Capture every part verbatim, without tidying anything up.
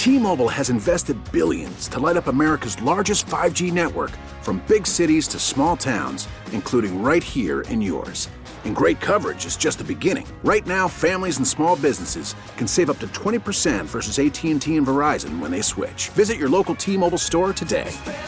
T-Mobile has invested billions to light up America's largest five G network, from big cities to small towns, including right here in yours. And great coverage is just the beginning. Right now, families and small businesses can save up to twenty percent versus A T and T and Verizon when they switch. Visit your local T-Mobile store today.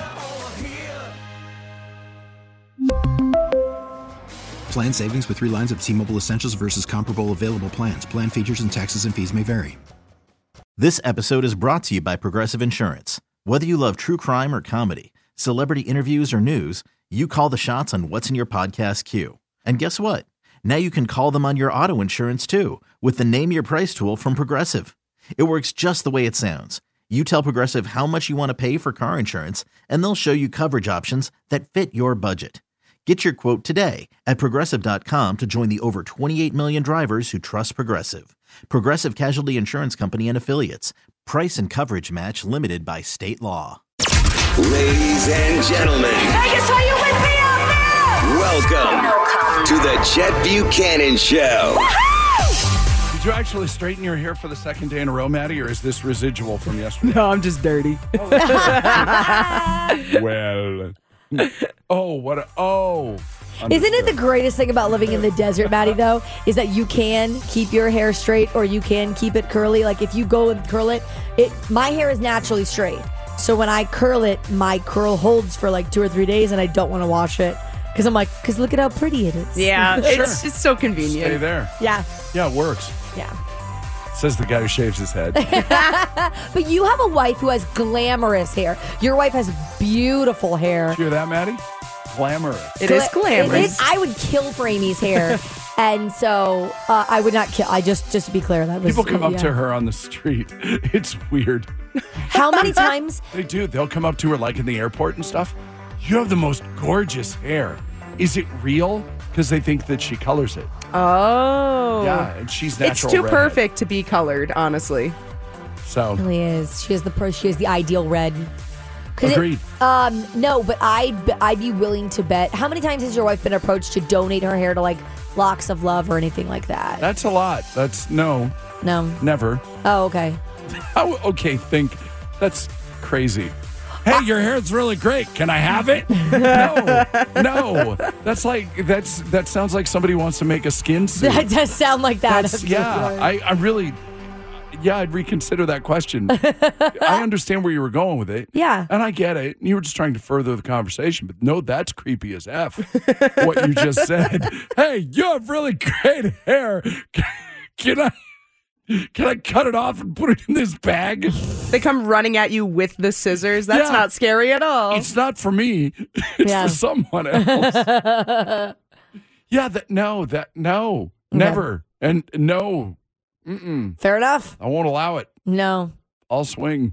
Plan savings with three lines of T-Mobile Essentials versus comparable available plans. Plan features and taxes and fees may vary. This episode is brought to you by Progressive Insurance. Whether you love true crime or comedy, celebrity interviews or news, you call the shots on what's in your podcast queue. And guess what? Now you can call them on your auto insurance too with the Name Your Price tool from Progressive. It works just the way it sounds. You tell Progressive how much you want to pay for car insurance, and they'll show you coverage options that fit your budget. Get your quote today at Progressive dot com to join the over twenty-eight million drivers who trust Progressive. Progressive Casualty Insurance Company and Affiliates. Price and coverage match limited by state law. Ladies and gentlemen. Vegas, are you with me out there? Welcome to the Chet Buchanan Show. Woo-hoo! Did you actually straighten your hair for the second day in a row, Maddie, or is this residual from yesterday? No, I'm just dirty. Well... Oh, what a, oh. Understood. Isn't it the greatest thing about living in the desert, Maddie, though, is that you can keep your hair straight or you can keep it curly. Like, if you go and curl it, it my hair is naturally straight. So when I curl it, my curl holds for like two or three days, and I don't want to wash it. Because I'm like, because look at how pretty it is. Yeah, Sure. it's just so convenient. Stay there. Yeah. Yeah, it works. Yeah. Says the guy who shaves his head. But you have a wife who has glamorous hair. Your wife has beautiful hair. Did you hear that, Maddie? Glamorous. It is glamorous. It is, I would kill for Amy's hair. And so uh, I would not kill. I just, just to be clear, that was... People come up yeah. to her on the street. It's weird. How many times? They do. They'll come up to her like in the airport and stuff. You have the most gorgeous hair. Is it real? Because they think that she colors it. Oh. Yeah, and she's natural It's too redhead. perfect to be colored, honestly. So It really is. She has the pro. She has the ideal red. 'Cause agreed. It, um, no, but I'd I'd be willing to bet. How many times has your wife been approached to donate her hair to like Locks of Love or anything like that? That's a lot. That's no, No. never. Oh, okay. How, okay, think. That's crazy. Hey, your hair's really great. Can I have it? No, no. That's like that's that sounds like somebody wants to make a skin suit. That does sound like that. That's, yeah, I, I really, yeah, I'd reconsider that question. I understand where you were going with it. Yeah. And I get it. You were just trying to further the conversation, but no, that's creepy as F, what you just said. Hey, you have really great hair. Can I, can I cut it off and put it in this bag? They come running at you with the scissors. That's Yeah. not scary at all. It's not for me. It's Yeah. for someone else. Yeah, that no, that no, never, and no. Mm-mm. Fair enough. I won't allow it. No. I'll swing.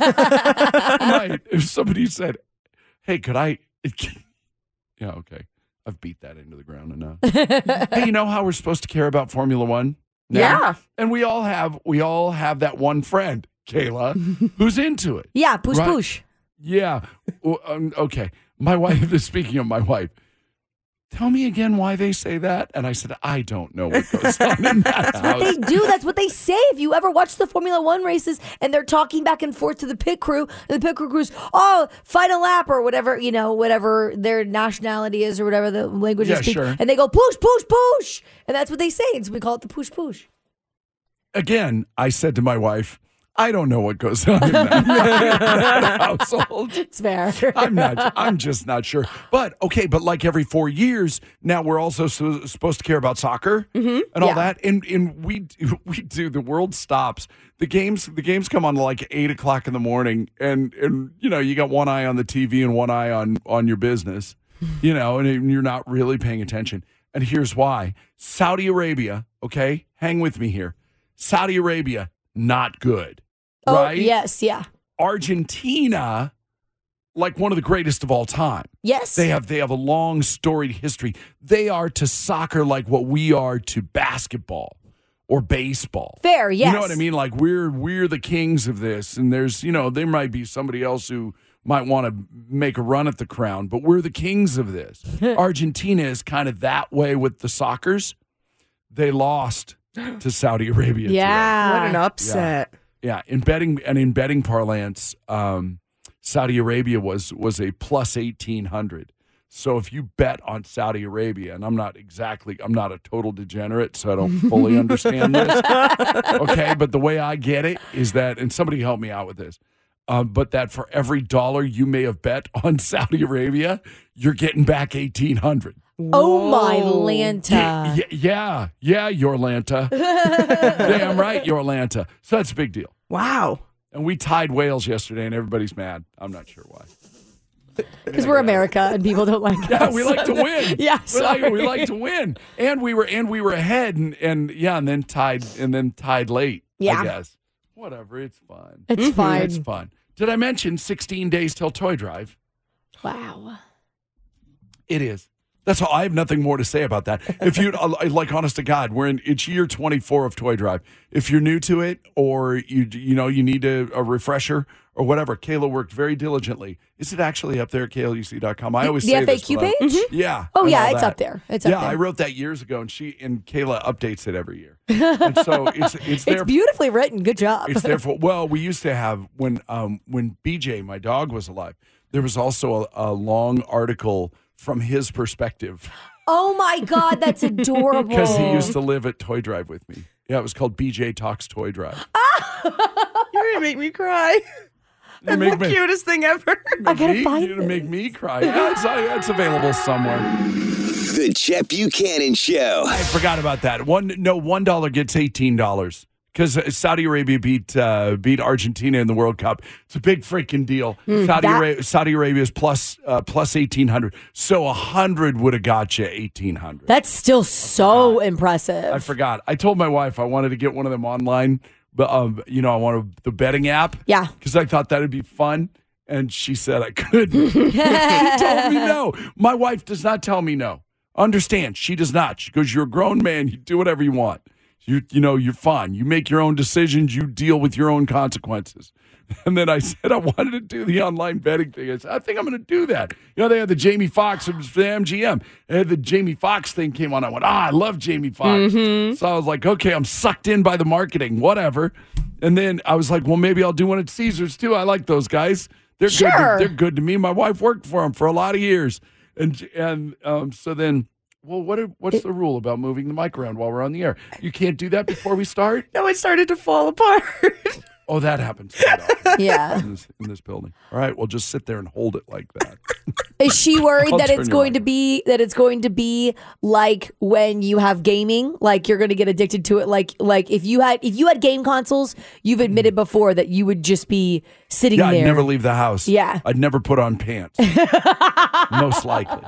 I might. If somebody said, "Hey, could I?" Yeah, okay. I've beat that into the ground enough. Hey, you know how we're supposed to care about Formula One? Now? Yeah. And we all have we all have that one friend, Kayla, who's into it. Yeah, poosh Right. poosh. Yeah. Well, um, okay. My wife, speaking of my wife, tell me again why they say that. And I said, I don't know what goes on in that What they house. do, that's what they say. If you ever watch the Formula One races and they're talking back and forth to the pit crew, and the pit crew crew's, oh, final lap or whatever, you know, whatever their nationality is or whatever the language Yeah, they speak. sure. And they go, push, push, push. And that's what they say. And so we call it the push, push. Again, I said to my wife, I don't know what goes on in that, in that household. It's fair. I'm not. I'm just not sure. But okay, but like every four years now, we're also so, supposed to care about soccer Mm-hmm. and all Yeah. that. And and we we do. The world stops. The games the games come on like eight o'clock in the morning, and and you know you got one eye on the T V and one eye on on your business, you know, and you're not really paying attention. And here's why: Saudi Arabia. Okay, hang with me here. Saudi Arabia, not good. Oh, right? yes, yeah. Argentina, like one of the greatest of all time. Yes. They have they have a long storied history. They are to soccer like what we are to basketball or baseball. Fair, yes. You know what I mean? Like we're we're the kings of this, and there's you know there might be somebody else who might want to make a run at the crown, but we're the kings of this. Argentina is kind of that way with the Soccers. They lost to Saudi Arabia. Yeah. What an upset. Yeah, in betting and in betting parlance, um, Saudi Arabia was was a plus eighteen hundred. So if you bet on Saudi Arabia, and I'm not exactly, I'm not a total degenerate, so I don't fully understand this. Okay, but the way I get it is that, and somebody help me out with this, um, but that for every dollar you may have bet on Saudi Arabia, you're getting back eighteen hundred. Oh, my Lanta. Yeah, yeah, yeah, your Lanta. Damn right, your Lanta. So that's a big deal. Wow. And we tied Wales yesterday, and everybody's mad. I'm not sure why. Because we're America and people don't like Yeah, us. we like to win. Yeah, we like, sorry. we like to win, and we were and we were ahead, and, and yeah, and then tied and then tied late. Yeah. I guess whatever. It's fun. It's fine. It's fun. Did I mention sixteen days till Toy Drive? Wow. It is. That's all. I have nothing more to say about that. If you like, honest to God, we're in it's year twenty-four of Toy Drive. If you're new to it, or you you know you need a, a refresher or whatever, Kayla worked very diligently. Is it actually up there at K L U C dot com? I always The say F A this, Q but I- page? Yeah. Oh, and yeah, all it's that. up there. It's up yeah, there. I wrote that years ago, and she and Kayla updates it every year. And so it's it's there. It's beautifully written. Good job. It's there for, well, we used to have, when um when B J, my dog, was alive, there was also a, a long article from his perspective. Oh, my God. That's adorable. Because he used to live at Toy Drive with me. Yeah, it was called B J Talks Toy Drive. You're going to make me cry. That's make the me- cutest thing ever. I gotta Me? find You it. make me cry. Yeah, it's, uh, it's available somewhere. The Chet Buchanan Show. I forgot about that. One no, one dollar gets eighteen dollars because Saudi Arabia beat uh, beat Argentina in the World Cup. It's a big freaking deal. Saudi that- Arabia, Saudi Arabia is plus uh, plus eighteen hundred. So a hundred would have got you eighteen hundred. That's still so impressive. I forgot. I told my wife I wanted to get one of them online, but um, you know, I wanted the betting app. Yeah. because I thought that'd be fun. And she said I couldn't. She told me no. My wife does not tell me no. Understand? She does not. She goes, "You're a grown man. You do whatever you want. You you know, you're fine. You make your own decisions. You deal with your own consequences." And then I said I wanted to do the online betting thing. I said, I think I'm going to do that. You know, they had the Jamie Foxx, it was for the M G M. And the Jamie Foxx thing came on. I went, ah, I love Jamie Foxx. So I was like, okay, I'm sucked in by the marketing, whatever. And then I was like, well, maybe I'll do one at Caesars too. I like those guys. They're good. To, Sure. they're good to me. My wife worked for them for a lot of years. And and um, so then, well, what are, what's the rule about moving the mic around while we're on the air? You can't do that before we start? No, it started to fall apart. Oh, that happens quite often Yeah. in this, in this building. All right, well, just sit there and hold it like that. Is she worried I'll that turn it's you going on. to be that it's going to be like when you have gaming, like you're going to get addicted to it? Like like if you had if you had game consoles, you've admitted before that you would just be sitting Yeah, there. I'd never leave the house. Yeah. I'd never put on pants. Most likely.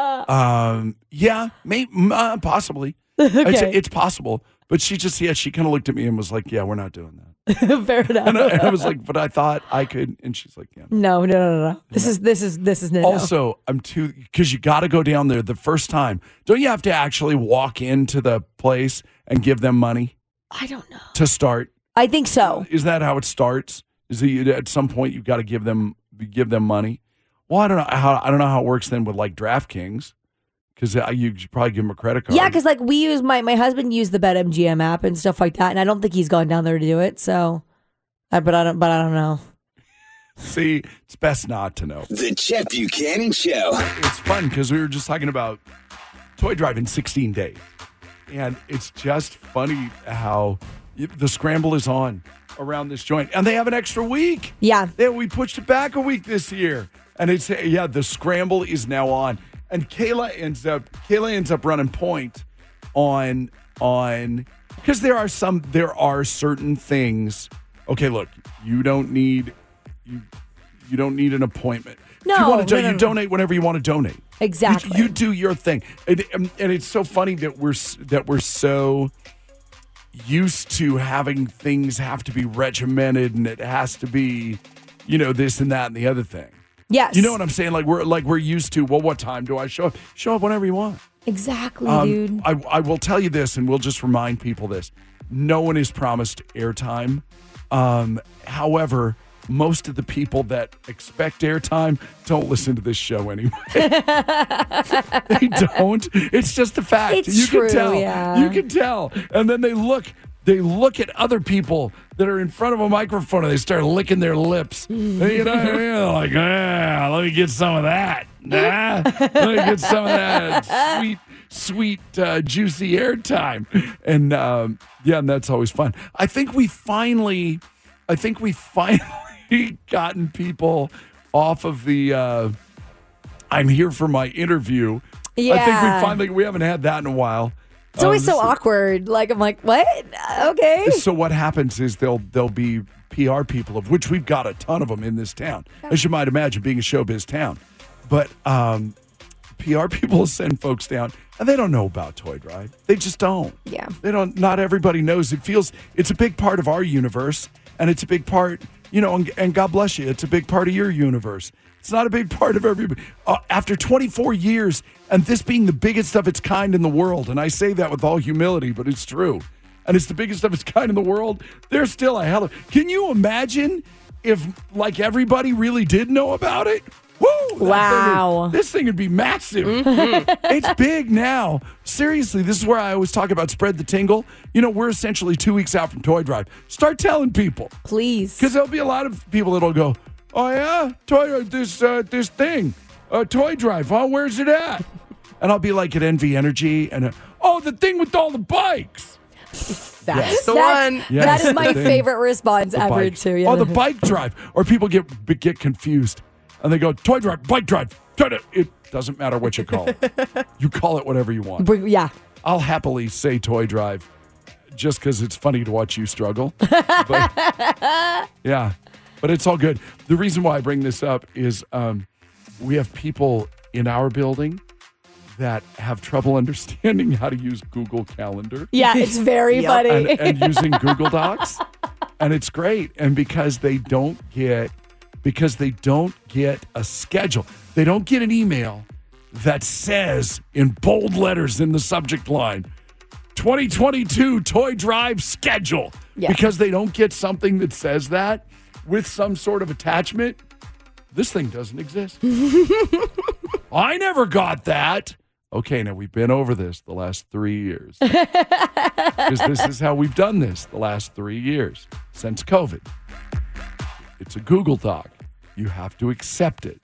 Um, yeah, may, uh, possibly. It's, Okay. it's possible. But she just, yeah, she kind of looked at me and was like, yeah, we're not doing that. Fair enough. And I, and I was like, but I thought I could. And she's like, yeah. No, no, no, no, no. This is this is this is no. no. Also, I'm too, because you got to go down there the first time. Don't you have to actually walk into the place and give them money I don't know. to start? I think so. Is that how it starts? Is that you, at some point you've got to give them give them money? Well, I don't know how I don't know how it works then with like DraftKings, because you should probably give them a credit card. Yeah, because like we use my my husband used the BetMGM app and stuff like that, and I don't think he's gone down there to do it. So, I but I don't but I don't know. See, it's best not to know. The Chet Buchanan Show. It's fun because we were just talking about Toy Drive in sixteen days, and it's just funny how the scramble is on around this joint, and they have an extra week. Yeah, Yeah, we pushed it back a week this year, and it's yeah, the scramble is now on, and Kayla ends up Kayla ends up running point on on because there are some there are certain things. Okay, look, you don't need you you don't need an appointment. No, if you want to no, do, no, you no. donate whenever you want to donate. exactly. You, you do your thing, and, and and it's so funny that we're s- that we're so used to having things have to be regimented, and it has to be, you know, this and that and the other thing. Yes, You know what I'm saying? Like we're like we're used to. Well, what time do I show up? Show up whenever you want. exactly, Um, dude. I I will tell you this, and we'll just remind people this: no one is promised airtime. Um, however, most of the people that expect airtime don't listen to this show anyway. They don't. It's just a fact. It's you true, can tell. yeah. You can tell. And then they look. they look at other people that are in front of a microphone and they start licking their lips. And, you know, they're like, ah, let me get some of that. Nah, let me get some of that sweet, sweet, uh, juicy airtime. And um, yeah, and that's always fun. I think we finally, I think we finally gotten people off of the uh, I'm here for my interview. Yeah. I think we finally, we haven't had that in a while. It's always Um, so awkward. Like, I'm like, what? Okay. So what happens is there'll there'll be P R people, of which we've got a ton of them in this town, as you might imagine, being a showbiz town. But um, P R people will send folks down, and they don't know about Toy Drive. They just don't. Yeah. They don't. Not everybody knows. It feels it's a big part of our universe, and it's a big part, you know. And, and God bless you, it's a big part of your universe. It's not a big part of everybody. Uh, after twenty-four years, and this being the biggest of its kind in the world, and I say that with all humility, but it's true, and it's the biggest of its kind in the world, there's still a hell of... Can you imagine if, like, everybody really did know about it? Woo! That Wow. thing would- this thing would be massive. It's big now. Seriously, this is where I always talk about spread the tingle. You know, we're essentially two weeks out from Toy Drive. Start telling people. Please. Because there'll be a lot of people that'll go, oh, yeah? Toy, this uh, this thing, uh, Toy Drive, huh? Where's it at? And I'll be like at Envy Energy, and, uh, oh, the thing with all the bikes. That's the That's- one. Yes, that is my the thing. favorite response The ever, bike. too. Yeah. Oh, the bike drive. Or people get get confused, and they go, Toy Drive, bike drive. It doesn't matter what you call it. You call it whatever you want. But, yeah. I'll happily say Toy Drive just because it's funny to watch you struggle. But, yeah, but it's all good. The reason why I bring this up is um, we have people in our building that have trouble understanding how to use Google Calendar Yeah, it's very Yep. funny. and, and using Google Docs. And it's great. And because they don't get because they don't get a schedule. They don't get an email that says in bold letters in the subject line, twenty twenty-two Toy Drive schedule. Yeah. Because they don't get something that says that with some sort of attachment. This thing doesn't exist. I never got that. Okay, now we've been over this the last three years. Because this is how we've done this the last three years since COVID. It's a Google Doc. You have to accept it.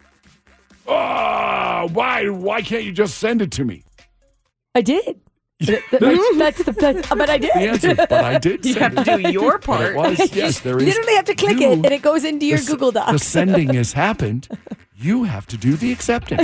Oh, why? Why can't you just send it to me? I did. Th- th- that's the that's, but I did. The answer, but I did. You send have to it. do your But part. it was yes. There You is. literally have to click you- it, and it goes into your the s- Google Docs. The sending has happened. You have to do the accepting.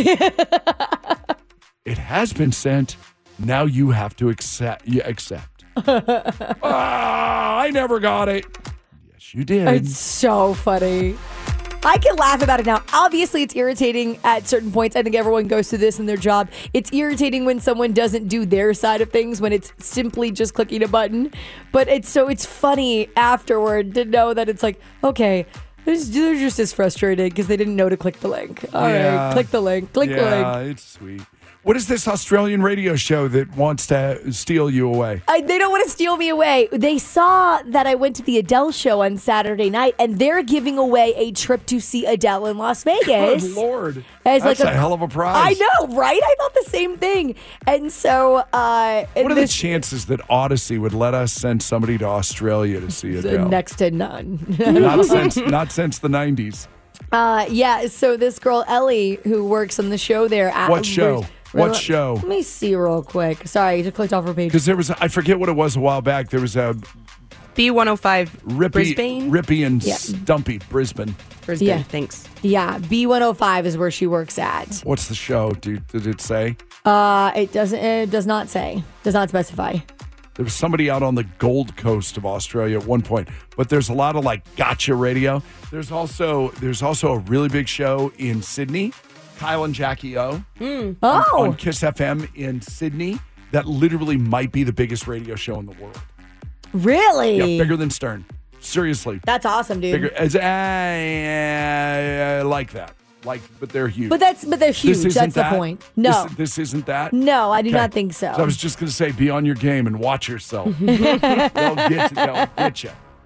It has been sent. Now you have to accept. You accept. Ah, I never got it. Yes, you did. It's so funny. I can laugh about it now. Obviously, it's irritating at certain points. I think everyone goes through this in their job. It's irritating when someone doesn't do their side of things, when it's simply just clicking a button. But it's so it's funny afterward to know that it's like, okay, they're just, they're just as frustrated because they didn't know to click the link. All Yeah. right, click the link. Click the yeah, link. it's sweet. What is this Australian radio show that wants to steal you away? I, they don't want to steal me away. They saw that I went to the Adele show on Saturday night, and they're giving away a trip to see Adele in Las Vegas. Good Lord. As That's like a, hell of a prize. I know, right? I thought the same thing. And so, uh, What are this, the chances that Odyssey would let us send somebody to Australia to see Adele? next to none. Not since not since the nineties. uh, yeah. So this girl Ellie, who works on the show there, at, What show? What Let show? me see real quick. Sorry, I just clicked off her page. Because there was, I forget what it was a while back. There was a B one oh five Rippy, Brisbane. Rippy and Yeah. Stumpy, Brisbane. Brisbane, Yeah. thanks. Yeah, B one oh five is where she works at. What's the show? Did, did it say? Uh, it doesn't. It does not say. Does not specify. There was somebody out on the Gold Coast of Australia at one point, but there's a lot of like gotcha radio. There's also there's also a really big show in Sydney, Kyle and Jackie O Oh, on Kiss F M in Sydney. That literally might be the biggest radio show in the world. really? Yeah, bigger than Stern. Seriously, That's awesome, dude. bigger. As I, I like that. Like, but they're huge. But that's but they're huge. This isn't That's the that? point. No, this, this isn't that. no, I do Okay. not think so. So I was just going to say, be on your game and watch yourself. they'll get you. They'll get you.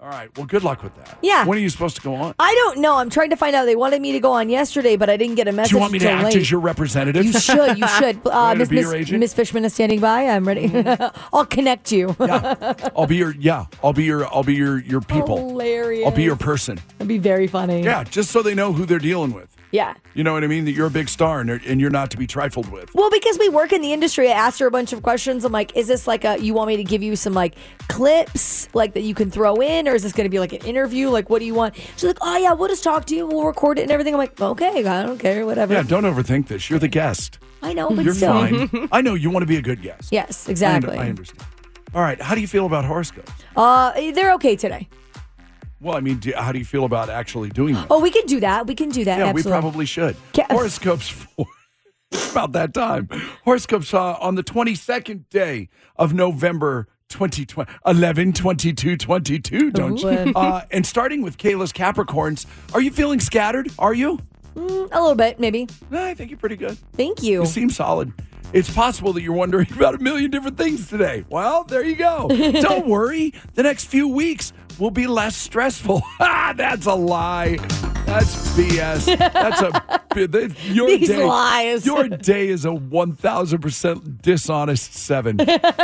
All right. Well, good luck with that. Yeah. When are you supposed to go on? I don't know. I'm trying to find out. They wanted me to go on yesterday, but I didn't get a message. Do you want me to until act late. as your representative? You should. You should. Uh, to Miss be your Miss agent? Miss Fishman is standing by. I'm ready. I'll connect you. Yeah. I'll be your. Yeah. I'll be your. I'll be your. Your people. Hilarious. I'll be your person. That'd be very funny. Yeah. Just so they know who they're dealing with. Yeah. You know what I mean? That you're a big star and, and you're not to be trifled with. Well, because we work in the industry, I asked her a bunch of questions. I'm like, is this like a, you want me to give you some like clips like that you can throw in, or is this going to be like an interview? Like, what do you want? She's like, oh yeah, we'll just talk to you. We'll record it and everything. I'm like, okay, I don't care, whatever. Yeah, don't overthink this. You're the guest. I know, but You're still. fine. I know you want to be a good guest. Yes, I, exactly. under- I understand. All right. How do you feel about horoscopes? Uh, they're okay today. Well, I mean, do, how do you feel about actually doing them? Oh, we can do that. We can do that. yeah, absolutely. we probably should. Ca- Horoscopes for it's about that time. Horoscopes uh, on the twenty-second day of November twenty twenty, eleven twenty-two twenty-two, don't you? Ooh. Uh, and starting with Kayla's Capricorns, are you feeling scattered? Are you? Mm, a little bit, maybe. No, I think you're pretty good. Thank you. You seem solid. It's possible that you're wondering about a million different things today. Well, there you go. Don't worry. The next few weeks will be less stressful. Ah, that's a lie. That's B S. That's a your These day. lies. Your day is a one thousand percent dishonest seven.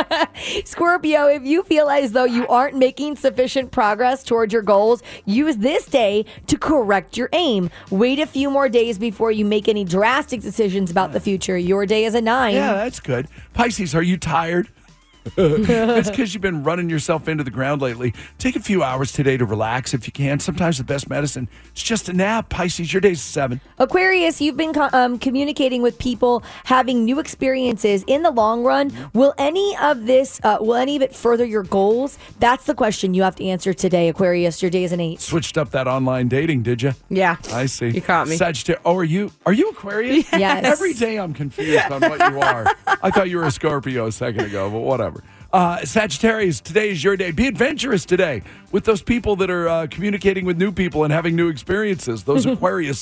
Scorpio, if you feel as though you aren't making sufficient progress towards your goals, use this day to correct your aim. Wait a few more days before you make any drastic decisions about the future. Your day is a nine. Yeah, that's good. Pisces, are you tired? It's because you've been running yourself into the ground lately. Take a few hours today to relax if you can. Sometimes the best medicine is just a nap. Pisces, your day's seven. Aquarius, you've been co- um, communicating with people, having new experiences. In the long run, will any of this, uh, will any of it further your goals? That's the question you have to answer today, Aquarius. Your day is an eight. Switched up that online dating, did you? Yeah. I see. You caught me. Sagittarius. Oh, are you? Are you Aquarius? Yes. Every day I'm confused on what you are. I thought you were a Scorpio a second ago, but whatever. Uh, Sagittarius, today is your day. Be adventurous today with those people that are uh, communicating with new people and having new experiences. Those Aquarius,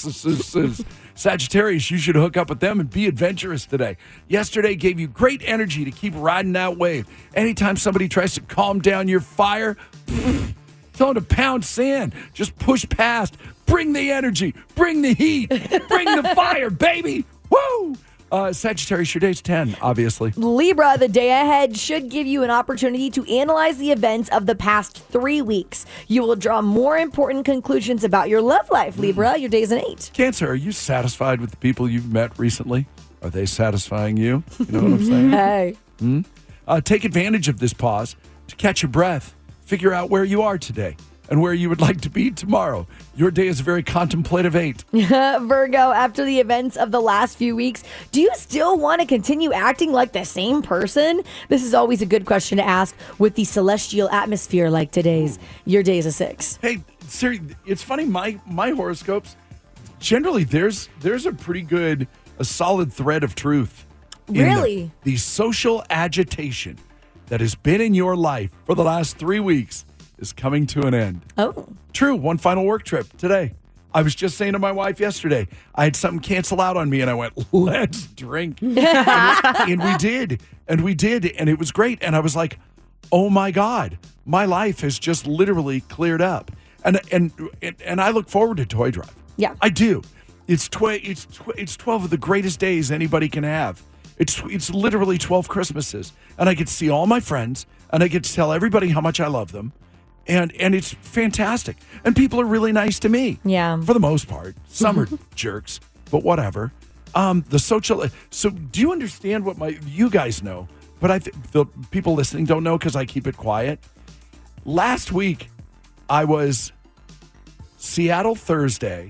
Sagittarius, you should hook up with them and be adventurous today. Yesterday gave you great energy to keep riding that wave. Anytime somebody tries to calm down your fire, tell them to pound sand. Just push past. Bring the energy. Bring the heat. Bring the fire, baby. Woo! Uh, Sagittarius, your day's ten, obviously. Libra, the day ahead should give you an opportunity to analyze the events of the past three weeks. You will draw more important conclusions about your love life, Libra. Your day's an eight. Cancer, are you satisfied with the people you've met recently? Are they satisfying you? You know what I'm saying? Hey. Hmm? Uh, take advantage of this pause to catch your breath. Figure out where you are today and where you would like to be tomorrow. Your day is a very contemplative eight. Virgo, after the events of the last few weeks, do you still want to continue acting like the same person? This is always a good question to ask with the celestial atmosphere like today's. Your day is a six. Hey, Siri, it's funny, my my horoscopes, generally there's there's a pretty good, a solid thread of truth. in them. Really? The social agitation that has been in your life for the last three weeks is coming to an end. Oh. True. One final work trip today. I was just saying to my wife yesterday, I had something cancel out on me, and I went, let's drink. and, and we did. And we did. And it was great. And I was like, oh, my God, my life has just literally cleared up. And and and I look forward to Toy Drive. Yeah. I do. It's, tw- it's, tw- it's twelve of the greatest days anybody can have. It's it's literally twelve Christmases. And I get to see all my friends, and I get to tell everybody how much I love them. And and it's fantastic. And people are really nice to me. Yeah. For the most part. Some are jerks, but whatever. Um, the social. So do you understand what my, you guys know, but I think the people listening don't know because I keep it quiet. Last week, I was Seattle Thursday,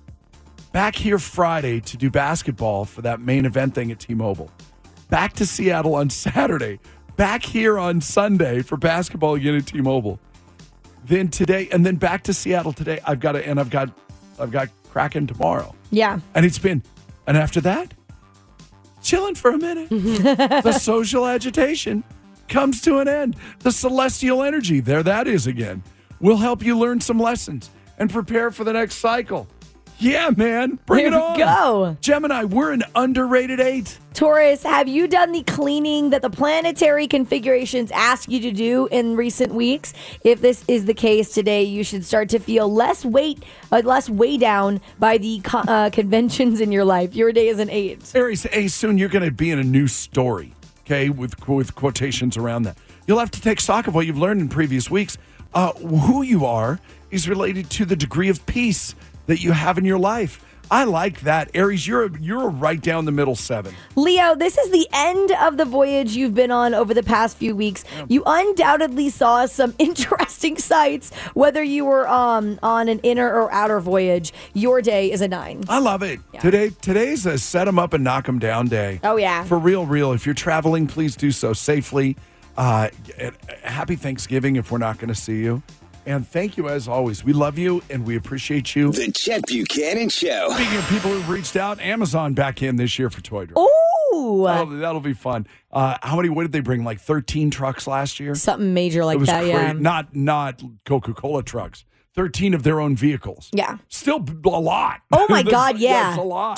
back here Friday to do basketball for that main event thing at T-Mobile. Back to Seattle on Saturday, back here on Sunday for basketball again at T-Mobile. Then today, and then back to Seattle today. I've got to, and I've got, I've got Kraken tomorrow. Yeah. And it's been, and after that, chilling for a minute. The social agitation comes to an end. The celestial energy, there that is again, will help you learn some lessons and prepare for the next cycle. Yeah, man. Bring Here it on. we go. Gemini, we're an underrated eight. Taurus, have you done the cleaning that the planetary configurations ask you to do in recent weeks? If this is the case today, you should start to feel less weight, uh, less weigh down by the co- uh, conventions in your life. Your day is an eight. Aries, hey, soon you're going to be in a new story, okay, with, with quotations around that. You'll have to take stock of what you've learned in previous weeks. Uh, who you are is related to the degree of peace that you have in your life. I like that. Aries, you're a, you're a right down the middle seven. Leo, this is the end of the voyage you've been on over the past few weeks. Yeah. You undoubtedly saw some interesting sights, whether you were um, on an inner or outer voyage. Your day is a nine. I love it. Yeah. Today, today's a set them up and knock them down day. Oh, yeah. For real, real. If you're traveling, please do so safely. Uh, happy Thanksgiving if we're not going to see you. And thank you, as always. We love you, and we appreciate you. The Chet Buchanan Show. Speaking of people who've reached out, Amazon back in this year for Toy Drive. Ooh. That'll, that'll be fun. Uh, how many, what did they bring, like thirteen trucks last year? Something major like it was that, crazy. yeah. Not, not Coca-Cola trucks. thirteen of their own vehicles. Yeah. Still a lot. Oh, my God, yeah. That's a lot.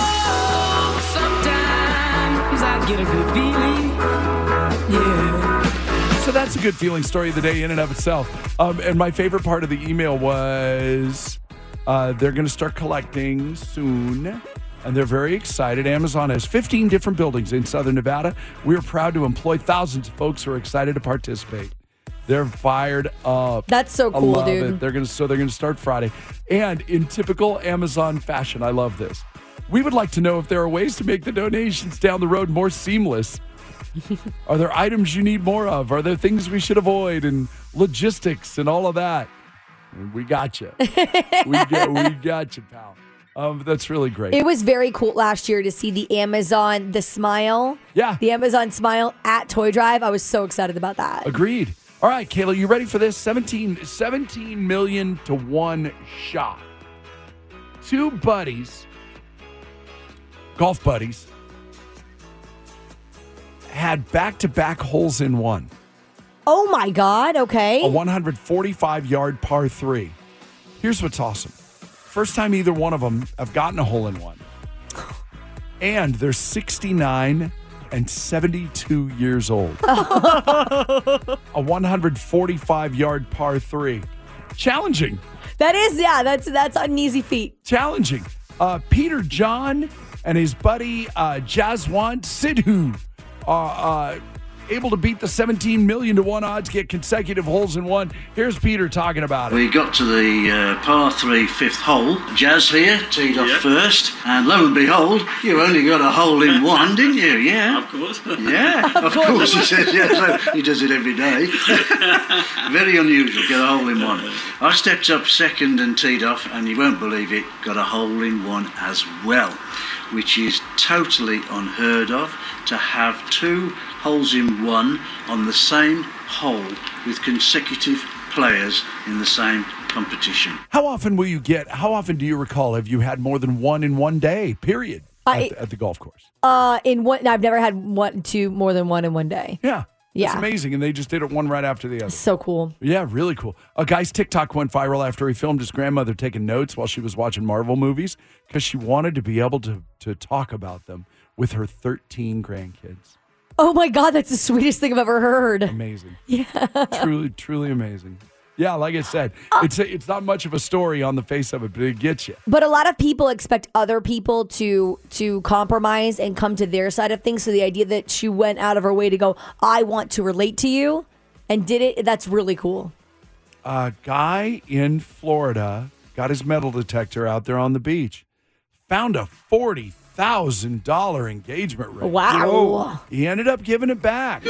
Oh, sometimes I get a good feeling. Yeah. So that's a good feeling story of the day in and of itself. Um, and my favorite part of the email was uh, they're going to start collecting soon, and they're very excited. Amazon has fifteen different buildings in Southern Nevada. We're proud to employ thousands of folks who are excited to participate. They're fired up. That's so cool, I love dude. It. They're going to so they're going to start Friday. And in typical Amazon fashion, I love this. We would like to know if there are ways to make the donations down the road more seamless. Are there items you need more of? Are there things we should avoid and logistics and all of that? We got you. we, got, we got you, pal. Um, that's really great. It was very cool last year to see the Amazon, the smile. Yeah. The Amazon smile at Toy Drive. I was so excited about that. Agreed. All right, Kayla, you ready for this? seventeen, seventeen million to one shot. Two buddies, golf buddies, had back-to-back holes in one. Oh, my God. Okay. A one hundred forty-five yard par three. Here's what's awesome. First time either one of them have gotten a hole in one. And they're sixty-nine and seventy-two years old. A one hundred forty-five yard par three. Challenging. That is, yeah, that's that's an easy feat. Challenging. Uh, Peter John and his buddy uh, Jaswant Sidhu are uh, able to beat the seventeen million to one odds, get consecutive holes in one. Here's Peter talking about it. We got to the uh, par three fifth hole. Jazz here, teed off yeah. first. And lo and behold, you only got a hole in one, didn't you? Yeah. Of course. Yeah, of, of course. course, he says, yeah. So he does it every day. Very unusual, get a hole in one. I stepped up second and teed off, and you won't believe it, got a hole in one as well, which is totally unheard of, to have two holes in one on the same hole with consecutive players in the same competition. How often will you get, how often do you recall, have you had more than one in one day, period, I, at, the, at the golf course? Uh, in one, I've never had one, two, more than one in one day. Yeah. Yeah. It's amazing, and they just did it one right after the other. So cool. Yeah, really cool. A guy's TikTok went viral after he filmed his grandmother taking notes while she was watching Marvel movies because she wanted to be able to, to talk about them with her thirteen grandkids. Oh, my God, that's the sweetest thing I've ever heard. Amazing. Yeah. Truly, truly amazing. Yeah, like I said, uh, it's a, it's not much of a story on the face of it, but it gets you. But a lot of people expect other people to to compromise and come to their side of things. So the idea that she went out of her way to go, I want to relate to you, and did it, that's really cool. A guy in Florida got his metal detector out there on the beach, found a forty thousand dollars engagement ring. Wow. Whoa. He ended up giving it back.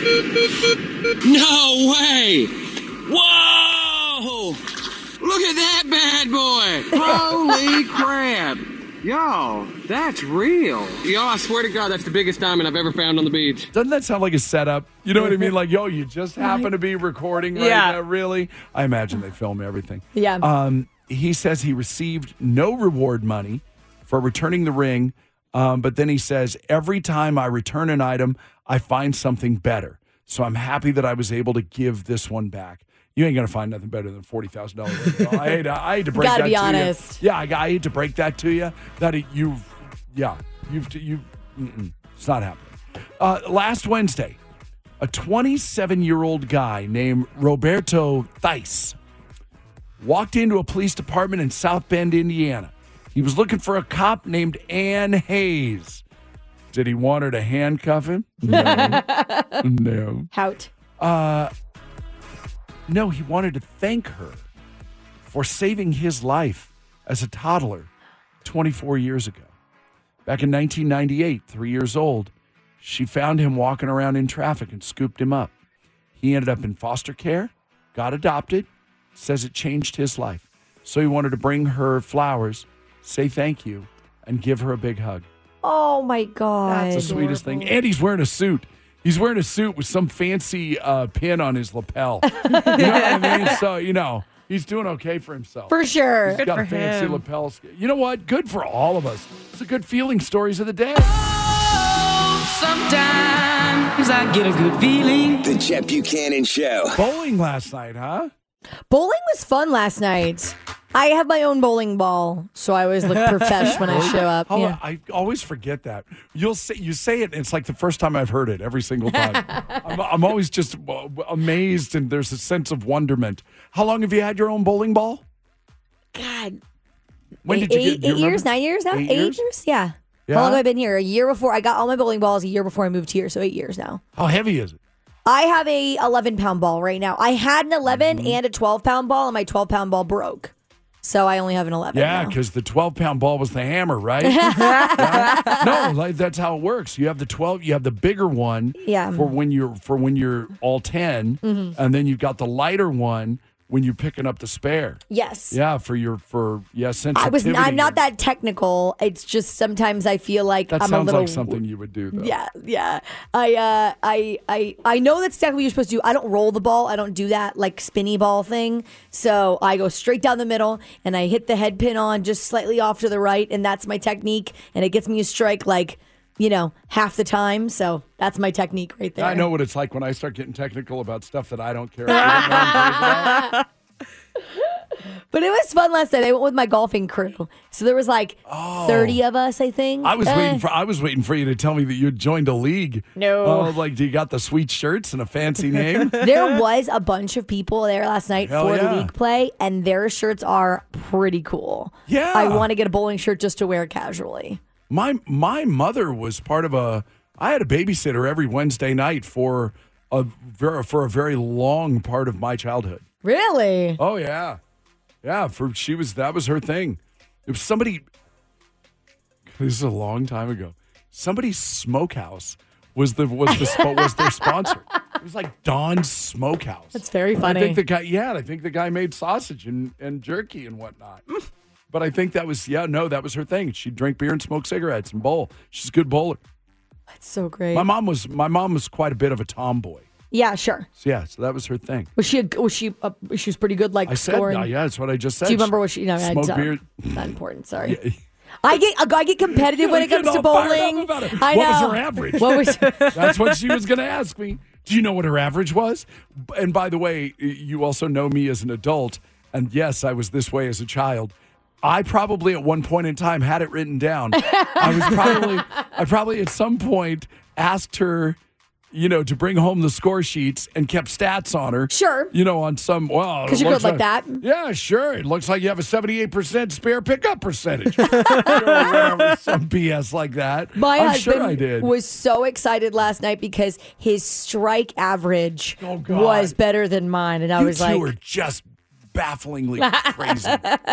No way. Whoa! Look at that bad boy! Holy crap! Yo, that's real. Yo, I swear to God, that's the biggest diamond I've ever found on the beach. Doesn't that sound like a setup? You know what I mean? Like, yo, you just happen to be recording right Yeah. now, really? I imagine they film everything. Yeah. Um, he says he received no reward money for returning the ring, um, but then he says, every time I return an item, I find something better. So I'm happy that I was able to give this one back. You ain't gonna find nothing better than forty thousand dollars. I hate, I hate to break Gotta that be to honest. you. Yeah, I, I hate to break that to you. That you've, yeah, you've, you, mm-mm, it's not happening. Uh, last Wednesday, a twenty-seven-year-old guy named Roberto Theiss walked into a police department in South Bend, Indiana. He was looking for a cop named Ann Hayes. Did he want her to handcuff him? No. no. Hout. Uh, no, he wanted to thank her for saving his life as a toddler twenty-four years ago. Back in nineteen ninety-eight, three years old, she found him walking around in traffic and scooped him up. He ended up in foster care, got adopted, says it changed his life. So he wanted to bring her flowers, say thank you, and give her a big hug. Oh, my God. That's the sweetest thing. And he's wearing a suit. He's wearing a suit with some fancy uh, pin on his lapel. You know what I mean? So, you know, he's doing okay for himself. For sure. He's Good got for a fancy him. lapel. You know what? Good for all of us. It's a good feeling stories of the day. Sometimes I get a good feeling. The Chet Buchanan Show. Bowling last night, huh? Bowling was fun last night. I have my own bowling ball, so I always look profesh when I show up. Oh, Yeah. I always forget that. You'll say you say it, and it's like the first time I've heard it every single time. I'm, I'm always just amazed, and there's a sense of wonderment. How long have you had your own bowling ball? God. When eight, did you eight, get? do you eight years, remember? nine years now? Eight Eight, years? years? Yeah. Yeah? How long have I been here? A year before. I got all my bowling balls a year before I moved here, so eight years now. How heavy is it? I have a eleven pound ball right now. I had an eleven Mm-hmm. and a twelve pound ball, and my twelve pound ball broke. So I only have an eleven. Yeah, now. because the twelve pound ball was the hammer, right? Yeah. No, like that's how it works. You have the twelve, you have the bigger one Yeah. for when you're for when you're all ten, Mhm. and then you've got the lighter one when you're picking up the spare. Yes. Yeah, for your for yeah I sensitivity. was. I'm not that technical. It's just sometimes I feel like That I'm sounds a little. like something you would do, though. Yeah, yeah. I, uh, I, I, I know that's exactly what you're supposed to do. I don't roll the ball. I don't do that like spinny ball thing. So I go straight down the middle and I hit the head pin on just slightly off to the right, and that's my technique. And it gets me a strike like, you know, half the time. So that's my technique right there. I know what it's like when I start getting technical about stuff that I don't care. I don't know anything about. But it was fun last night. I went with my golfing crew. So there was like thirty of us, I think. I was Eh. waiting for I was waiting for you to tell me that you had joined a league. No. Oh, like do you got the sweet shirts and a fancy name? There was a bunch of people there last night Hell for yeah. the league play, and their shirts are pretty cool. Yeah. I want to get a bowling shirt just to wear casually. My my mother was part of a. I had a babysitter every Wednesday night for a ver- for a very long part of my childhood. Really? Oh yeah, yeah. For she was that was her thing. It was somebody. This is a long time ago. Somebody's smokehouse was the was the spo- was their sponsor. It was like Don's Smokehouse. That's very And funny. I think the guy. Yeah, I think the guy made sausage and, and jerky and whatnot. But I think that was yeah no that was her thing. She'd drink beer and smoke cigarettes and bowl. She's a good bowler. That's so great. My mom was my mom was quite a bit of a tomboy. Yeah, sure. So yeah, so that was her thing. Was she? A, was she? A, she was pretty good. Like I said, scoring. uh, yeah, that's what I just said. Do you remember what she? No, Smoke I beer. don't. Not important. Sorry. Yeah. I get I get competitive when it You're comes to getting all fired bowling. up about it. I what know. was her average? What was? That's what she was going to ask me. Do you know what her average was? And by the way, you also know me as an adult, and yes, I was this way as a child. I probably at one point in time had it written down. I was probably, I probably at some point asked her, you know, to bring home the score sheets and kept stats on her. Sure. You know, on some, well. Because it you're looks good like that. Yeah, sure. It looks like you have a seventy-eight percent spare pickup percentage. You know, whatever, some B S like that. My I'm husband sure I did. was so excited last night because his strike average Oh, God. was better than mine, and I you was two like, are just bafflingly crazy.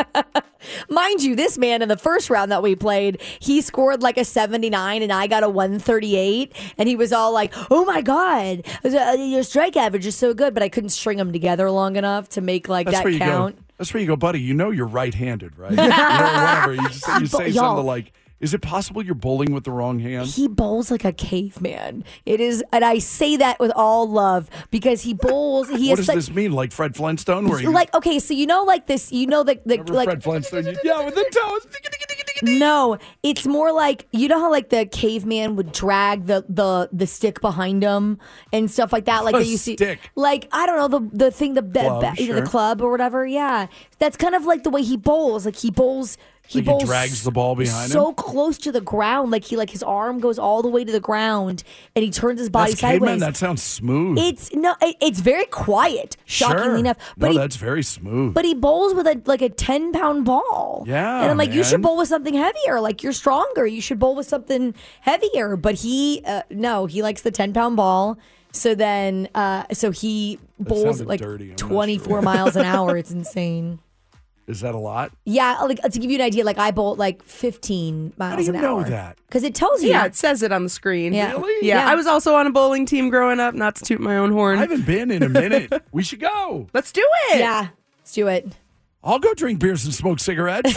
mind you, this man in the first round that we played, he scored like a seventy-nine and I got a one thirty-eight. And he was all like, oh my God, your strike average is so good. But I couldn't string them together long enough to make like That's that where you count. go. That's where you go, buddy. You know you're right-handed, right? You know, whatever. You, just, you say Y'all. something like, is it possible you're bowling with the wrong hand? He bowls like a caveman. It is, and I say that with all love because he bowls. He what is does like, this mean? Like Fred Flintstone? Where he like okay, so you know, like this, you know, the, the Remember like Fred Flintstone? You- Yeah, with the toes. No, it's more like, you know how like the caveman would drag the the, the stick behind him and stuff like that. Like A that you see, stick. like I don't know the the thing the the, Club, either sure. the club or whatever. Yeah, that's kind of like the way he bowls. Like he bowls. He Like he bowls drags the ball behind so him? close to the ground, like he like his arm goes all the way to the ground, and he turns his body That's caveman. sideways. That sounds smooth. It's no, it, it's very quiet, shockingly Sure. enough. But no, he, that's very smooth. but he bowls with a like a ten pound ball. Yeah, and I'm like, you should man. bowl with something heavier. Like you're stronger. You should bowl with something heavier. But he, uh, no, he likes the ten pound ball. So then, uh, so he bowls sounded like dirty. I'm not twenty-four sure. miles an hour. It's insane. Is that a lot? Yeah, like to give you an idea, like I bowl like fifteen miles How do you an know hour. that? Because it tells you. Yeah, it says it on the screen. Yeah. Really? Yeah, Yeah. I was also on a bowling team growing up, not to toot my own horn. I haven't been in a minute. We should go. Let's do it. Yeah, let's do it. I'll go drink beers and smoke cigarettes.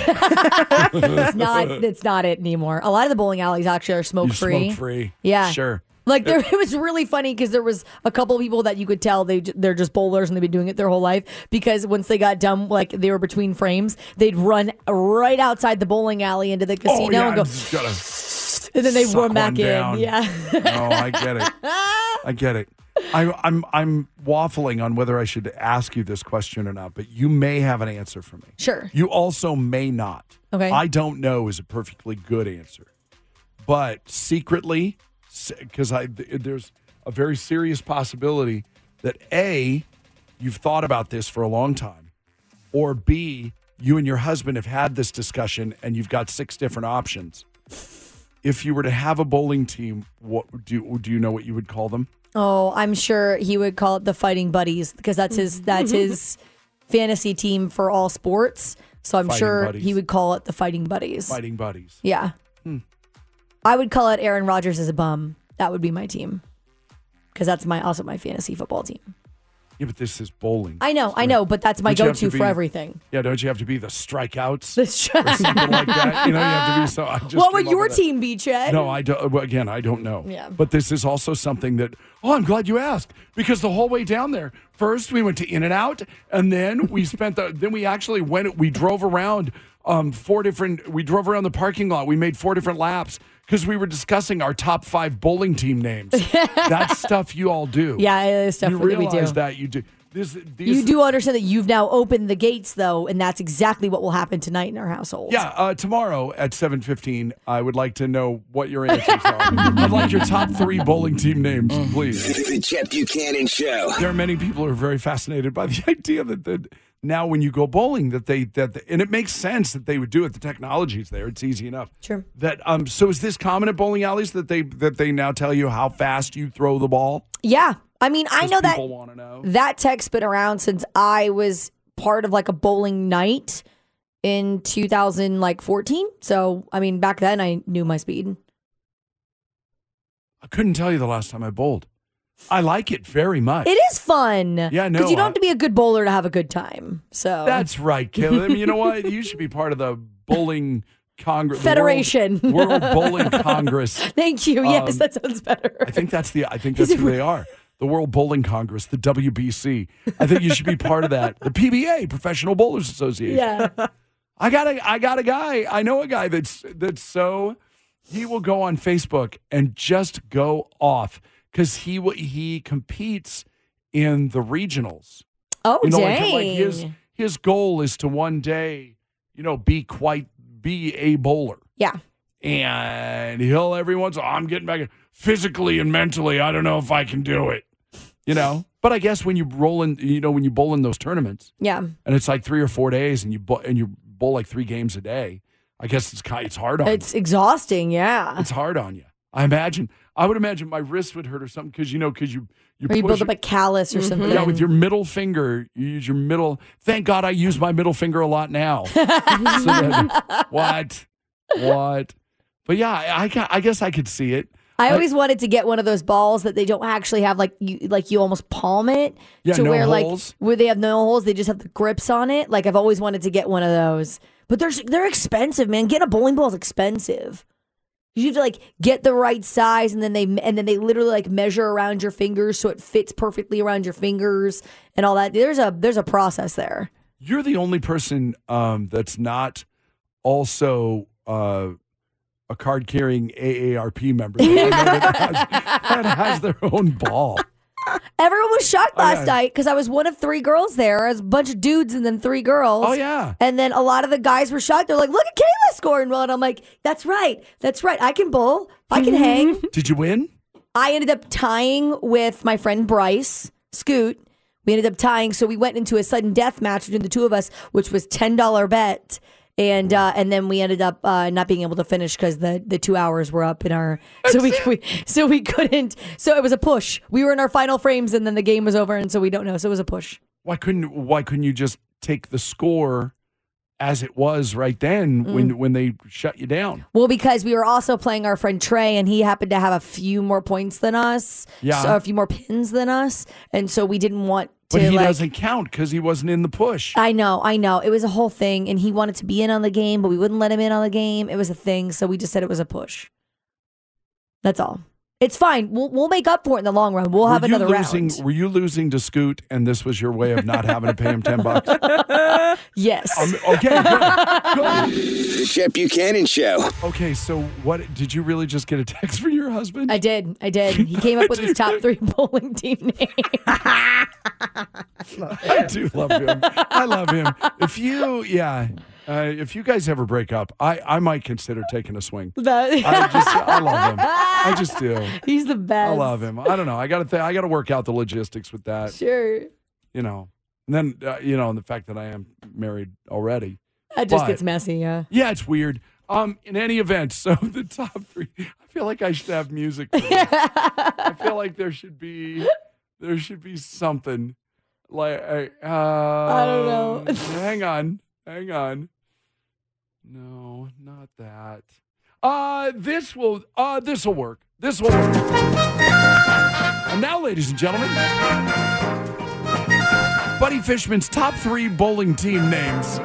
It's not. It's not it anymore. A lot of the bowling alleys actually are smoke You free. smoke free. Yeah. Sure. Like there, it was really funny because there was a couple of people that you could tell they they're just bowlers and they've been doing it their whole life. Because once they got done, like they were between frames, they'd run right outside the bowling alley into the casino Oh, yeah. and go, I'm just gonna and then they suck run back one in. down. Yeah. No, I get it. I get it. I, I'm I'm waffling on whether I should ask you this question or not, but you may have an answer for me. Sure. You also may not. Okay. I don't know is a perfectly good answer, but secretly, because I there's a very serious possibility that A, you've thought about this for a long time, or B, you and your husband have had this discussion and you've got six different options. If you were to have a bowling team, what do do you know what you would call them? Oh, I'm sure he would call it the Fighting Buddies because that's his that's his fantasy team for all sports. So I'm Fighting sure Buddies. he would call it the Fighting Buddies. Fighting buddies. Yeah. Hmm. I would call it Aaron Rodgers as a bum. That would be my team. Because that's my also my fantasy football team. Yeah, but this is bowling. I know, I know, but that's my Don't you have go-to to for be- everything. Yeah, don't you have to be the strikeouts The or something like that? You know, you have to be so. I just What came would up your with that. team be, Chet? No, I don't. Well, again, I don't know. Yeah. But this is also something that. Oh, I'm glad you asked because the whole way down there, first we went to In-N-Out, and then we spent the. Then we actually went. We drove around um, four different. We drove around the parking lot. We made four different laps because we were discussing our top five bowling team names. That's stuff you all do. Yeah, it is stuff you that we realize do. that you do. This, these, You do understand that you've now opened the gates, though, and that's exactly what will happen tonight in our household. Yeah, uh, tomorrow at seven fifteen, I would like to know what your answers are. I'd like your top three bowling team names, please. The Chet Buchanan Show. There are many people who are very fascinated by the idea that, that now when you go bowling, that they that the, and it makes sense that they would do it. The technology's there; it's easy enough. Sure. That um. So is this common at bowling alleys that they that they now tell you how fast you throw the ball? Yeah. I mean, I 'Cause know that people wanna know. that tech's been around since I was part of like a bowling night in two thousand fourteen. So, I mean, back then I knew my speed. I couldn't tell you the last time I bowled. I like it very much. It is fun. Yeah, no, Because you don't I- have to be a good bowler to have a good time. So That's right, Caleb. You know what? You should be part of the bowling Congress Federation. World, World Bowling Congress. Thank you. Yes, Um, that sounds better. I think that's the. I think that's who they are. The World Bowling Congress, the W B C. I think you should be part of that. The P B A, Professional Bowlers Association. Yeah. I got a. I got a guy. I know a guy that's that's so. He will go on Facebook and just go off because he will. He competes in the regionals. Oh, You know, dang. like, like his his goal is to one day, you know, be quite be a bowler. Yeah. And he'll every once, oh, I'm getting back physically and mentally. I don't know if I can do it, you know. But I guess when you roll in, you know, when you bowl in those tournaments, Yeah. and it's like three or four days, and you bowl, and you bowl like three games a day. I guess it's kind, it's hard on It's you. exhausting. Yeah. It's hard on you. I imagine. I would imagine my wrist would hurt or something because you know because you you Or you push build your- up a callus or something. yeah, with your middle finger, you use your middle. Thank God I use my middle finger a lot now. So that- what? What? But yeah, I, I, I guess I could see it. I always wanted to get one of those balls that they don't actually have like you like you almost palm it Yeah, to no where holes. like where they have no holes, they just have the grips on it. Like I've always wanted to get one of those. But they're they're expensive, man. Getting a bowling ball is expensive. You have to like get the right size and then they and then they literally like measure around your fingers so it fits perfectly around your fingers and all that. There's a there's a process there. You're the only person um, that's not also uh, a card-carrying A A R P member that, I know that, has, that has their own ball. Everyone was shocked last oh, yeah. night because I was one of three girls there. I was a bunch of dudes and then three girls. Oh, yeah. And then a lot of the guys were shocked. They're like, look at Kayla scoring well. And I'm like, that's right. That's right. I can bowl. I can hang. Did you win? I ended up tying with my friend Bryce Scoot. We ended up tying. So we went into a sudden death match between the two of us, which was ten dollars bet. And uh, and then we ended up uh, not being able to finish because the, the two hours were up in our so we, we so we couldn't so it was a push. We were in our final frames and then the game was over and so we don't know. So it was a push. Why couldn't Why couldn't you just take the score as it was right then Mm. when when they shut you down? Well, because we were also playing our friend Trey and he happened to have a few more points than us. Yeah. So a few more pins than us, and so we didn't want to. But he like, doesn't count because he wasn't in the push. I know, I know. It was a whole thing, and he wanted to be in on the game, but we wouldn't let him in on the game. It was a thing, so we just said it was a push. That's all. It's fine. We'll we'll make up for it in the long run. We'll have were you another losing, round. Were you losing to Scoot, and this was your way of not having to pay him ten bucks? Yes. Um, okay. Good. Good. The Chet Buchanan Show. Okay, so what did you really just get a text from your husband? I did. I did. He came up with his top three bowling team names. I do love him. I love him. If you, yeah, uh, if you guys ever break up, I, I might consider taking a swing. That- I just, I love him. I just do. He's the best. I love him. I don't know. I got to, th- I got to work out the logistics with that. Sure. You know, and then uh, you know, and the fact that I am married already. That just But- gets messy. Yeah. Yeah, it's weird. Um, in any event, so the top three. I feel like I should have music. For this. I feel like there should be, there should be something. Like uh, I don't know. hang on, hang on. No, not that. Uh, this will. Uh, this will work. This will work. And now, ladies and gentlemen, Buddy Fishman's top three bowling team names.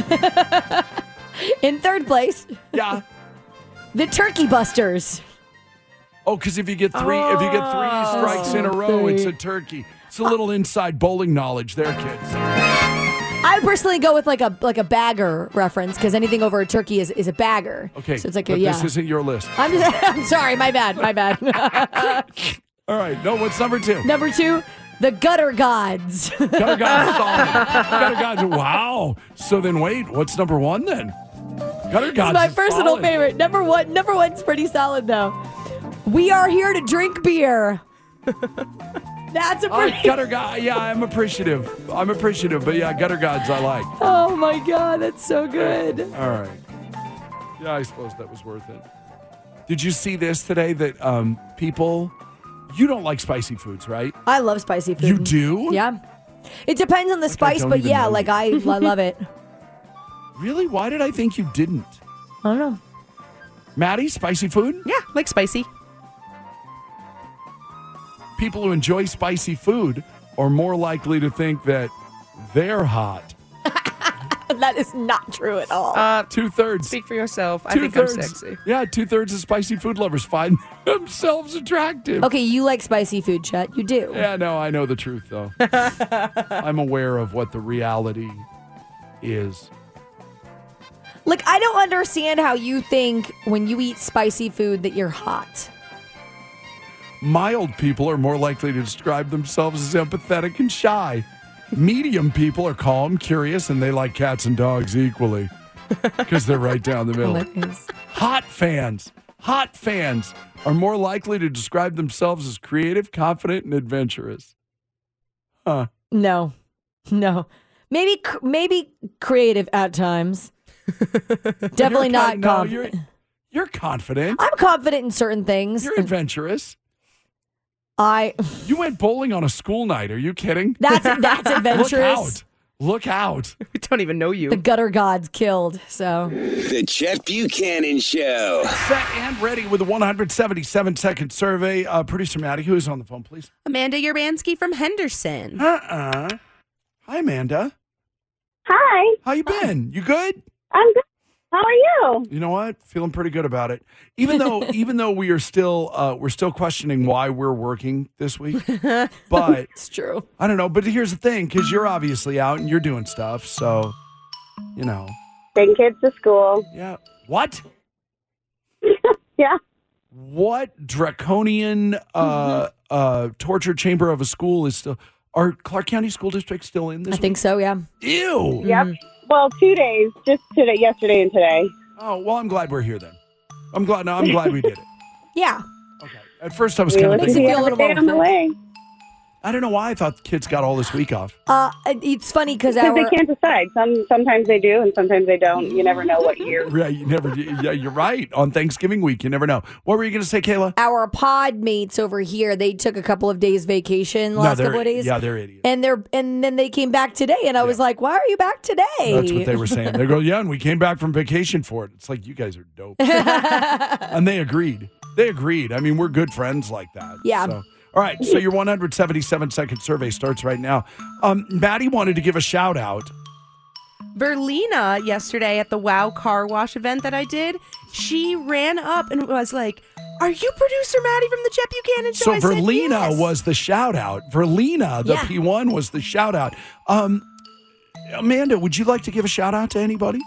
In third place, Yeah. the Turkey Busters. Oh, because if you get three, if you get three strikes in a row, it's a turkey. It's a little inside bowling knowledge there, kids. I personally go with like a like a bagger reference because anything over a turkey is, is a bagger. Okay, so it's like but a, yeah. this isn't your list. I'm just, I'm sorry, my bad, my bad. All right, no, what's number two? Number two, the Gutter Gods. Gutter Gods, solid. Gutter Gods, wow. So then, wait, what's number one then? Gutter Gods. It's my is personal solid. favorite. Number one, number one's pretty solid though. We are here to drink beer. That's a Uh, pretty. Gutter God, yeah, I'm appreciative. I'm appreciative, but yeah, Gutter Gods, I like. Oh my God, that's so good. All right. Yeah, I suppose that was worth it. Did you see this today? That um, people, you don't like spicy foods, right? I love spicy food. You do? Yeah. It depends on the Like I spice, don't but even yeah, know like you. I, I love it. Really? Why did I think you didn't? I don't know. Maddie, spicy food? Yeah, like spicy. People who enjoy spicy food are more likely to think that they're hot. That is not true at all. Uh, Two thirds. speak for yourself. I think I'm sexy. Yeah, two thirds of spicy food lovers find themselves attractive. Okay, you like spicy food, Chet. You do. Yeah, no, I know the truth though. I'm aware of what the reality is. Like, I don't understand how you think when you eat spicy food that you're hot. Mild people are more likely to describe themselves as empathetic and shy. Medium people are calm, curious, and they like cats and dogs equally because they're right down the middle. Hilarious. Hot fans, hot fans are more likely to describe themselves as creative, confident, and adventurous. Huh. No, no. Maybe, cr- maybe creative at times. Definitely You're not con- no, confident. You're, you're confident. I'm confident in certain things. You're adventurous. I. You went bowling on a school night. Are you kidding? That's that's adventurous. Look out. Look out. We don't even know you. The gutter gods killed. So The Chet Buchanan Show. Set and ready with a one hundred seventy-seven second survey. Uh, Producer Maddie, who is on the phone, please? Amanda Urbanski from Henderson. Uh-uh. Hi, Amanda. Hi. How you been? You good? I'm good. How are you? You know what? Feeling pretty good about it. Even though, even though we are still, uh, we're still questioning why we're working this week. But it's true. I don't know. But here's the thing, because you're obviously out and you're doing stuff. So, you know. Taking kids to school. Yeah. What? Yeah. What draconian uh, uh, torture chamber of a school is still? Are Clark County School District still in this? I think so, yeah. Ew. Yep. Well, two days, just today, yesterday and today. Oh, well, I'm glad we're here then. I'm glad. No, I'm glad we did it. Yeah. At first, I was We kind of listen to thinking, you every day on the way. I don't know why I thought kids got all this week off. Uh, it's funny because Because our they can't decide. Some sometimes they do, and sometimes they don't. You never know what year. Yeah, you never. Yeah, you're right. On Thanksgiving week, you never know. What were you going to say, Kayla? our pod mates over here, they took a couple of days vacation last they're- couple of days. yeah, they're idiots. And they're and then they came back today, and I was like, "Why are you back today?" That's what they were saying. They go, yeah, and we came back from vacation for it. It's like, you guys are dope. And they agreed. They agreed. I mean, we're good friends like that. Yeah. So, all right. So your one hundred seventy-seven second survey starts right now. Um, Maddie wanted to give a shout out. Berlina yesterday at the WOW car wash event that I did, she ran up and was like, "Are you producer Maddie from the Chet Buchanan show?" So I said, Verlina "Yes." was the shout out. Verlina, the Yeah. P one, was the shout out. Um, Amanda, would you like to give a shout out to anybody?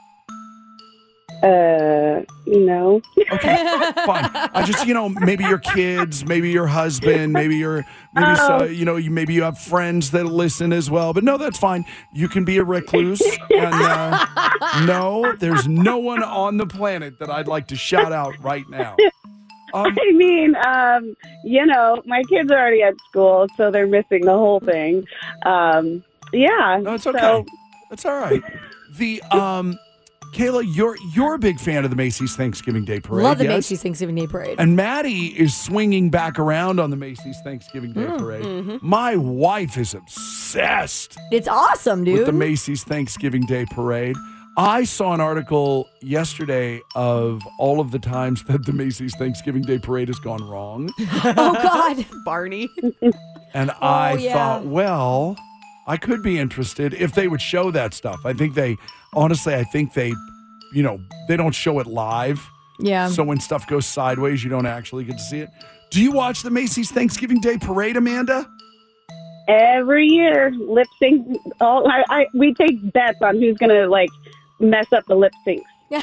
Uh, no. Okay, fine. I just, you know, maybe your kids, maybe your husband, maybe your, maybe Oh. so, you know, you maybe you have friends that listen as well. But no, that's fine. You can be a recluse. And uh, no, there's no one on the planet that I'd like to shout out right now. Um, I mean, um, you know, my kids are already at school, so they're missing the whole thing. Um, yeah. No, it's okay. So, That's all right. The um, Kayla, you're you're a big fan of the Macy's Thanksgiving Day Parade. Love the yes? Macy's Thanksgiving Day Parade. And Maddie is swinging back around on the Macy's Thanksgiving Day Mm, Parade. mhm. My wife is obsessed It's awesome, dude. with the Macy's Thanksgiving Day Parade. I saw an article yesterday of all of the times that the Macy's Thanksgiving Day Parade has gone wrong. Oh, God. Barney. And I Oh, yeah. thought, well, I could be interested if they would show that stuff. I think they, honestly, I think they, you know, they don't show it live. Yeah. So when stuff goes sideways, you don't actually get to see it. Do you watch the Macy's Thanksgiving Day Parade, Amanda? every year, lip sync. All I, I we take bets on who's gonna like mess up the lip syncs.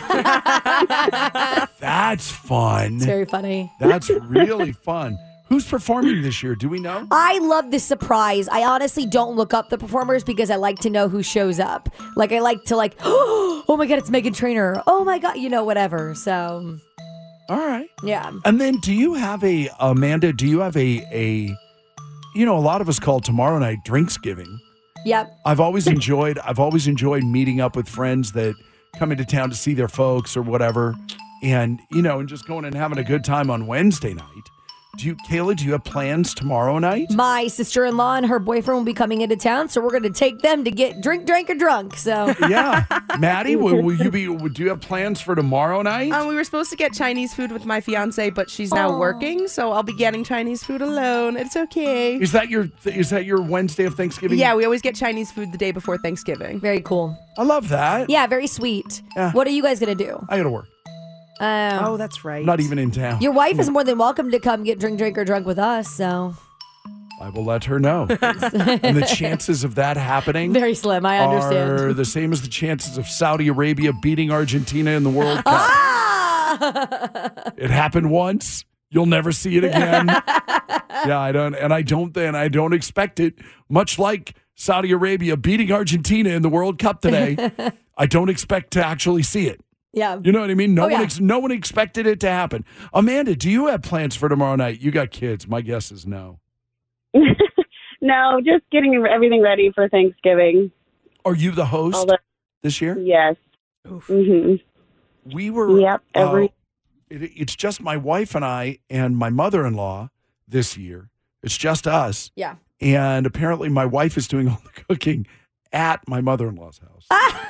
That's fun. It's very funny. That's really fun. Who's performing this year? Do we know? I love this surprise. I honestly don't look up the performers because I like to know who shows up. Like I like to like, oh my God, it's Meghan Trainor. Oh my God, you know, whatever. So, all right. Yeah. And then do you have a, Amanda, do you have a, a, you know, a lot of us call tomorrow night Drinksgiving. Yep. I've always enjoyed, I've always enjoyed meeting up with friends that come into town to see their folks or whatever. And, you know, and just going and having a good time on Wednesday night. Do you, Kayla, do you have plans tomorrow night? My sister-in-law and her boyfriend will be coming into town, so we're going to take them to get drink, drink, or drunk. So Yeah. Maddie, will, will you be, do you have plans for tomorrow night? Um, we were supposed to get Chinese food with my fiance, but she's now working, so I'll be getting Chinese food alone. It's okay. Is that your, is that your Wednesday of Thanksgiving? Yeah, we always get Chinese food the day before Thanksgiving. Very cool. I love that. Yeah, very sweet. Yeah. What are you guys going to do? I got to work. Um, oh, that's right. Not even in town. Your wife is more than welcome to come get drink, drink, or drunk with us. So I will let her know. And the chances of that happening very slim. I understand. are the same as the chances of Saudi Arabia beating Argentina in the World Cup. Ah! It happened once. You'll never see it again. Yeah, I don't, and I don't, and I don't expect it. Much like Saudi Arabia beating Argentina in the World Cup today, I don't expect to actually see it. Yeah. You know what I mean? No Oh, one, yeah. ex- no one expected it to happen. Amanda, do you have plans for tomorrow night? You got kids. My guess is no. No, just getting everything ready for Thanksgiving. Are you the host All the- this year? Yes. hmm We were. Yep. Every. uh, it, it's just my wife and I and my mother-in-law this year. It's just us. Yeah. And apparently my wife is doing all the cooking at my mother-in-law's house.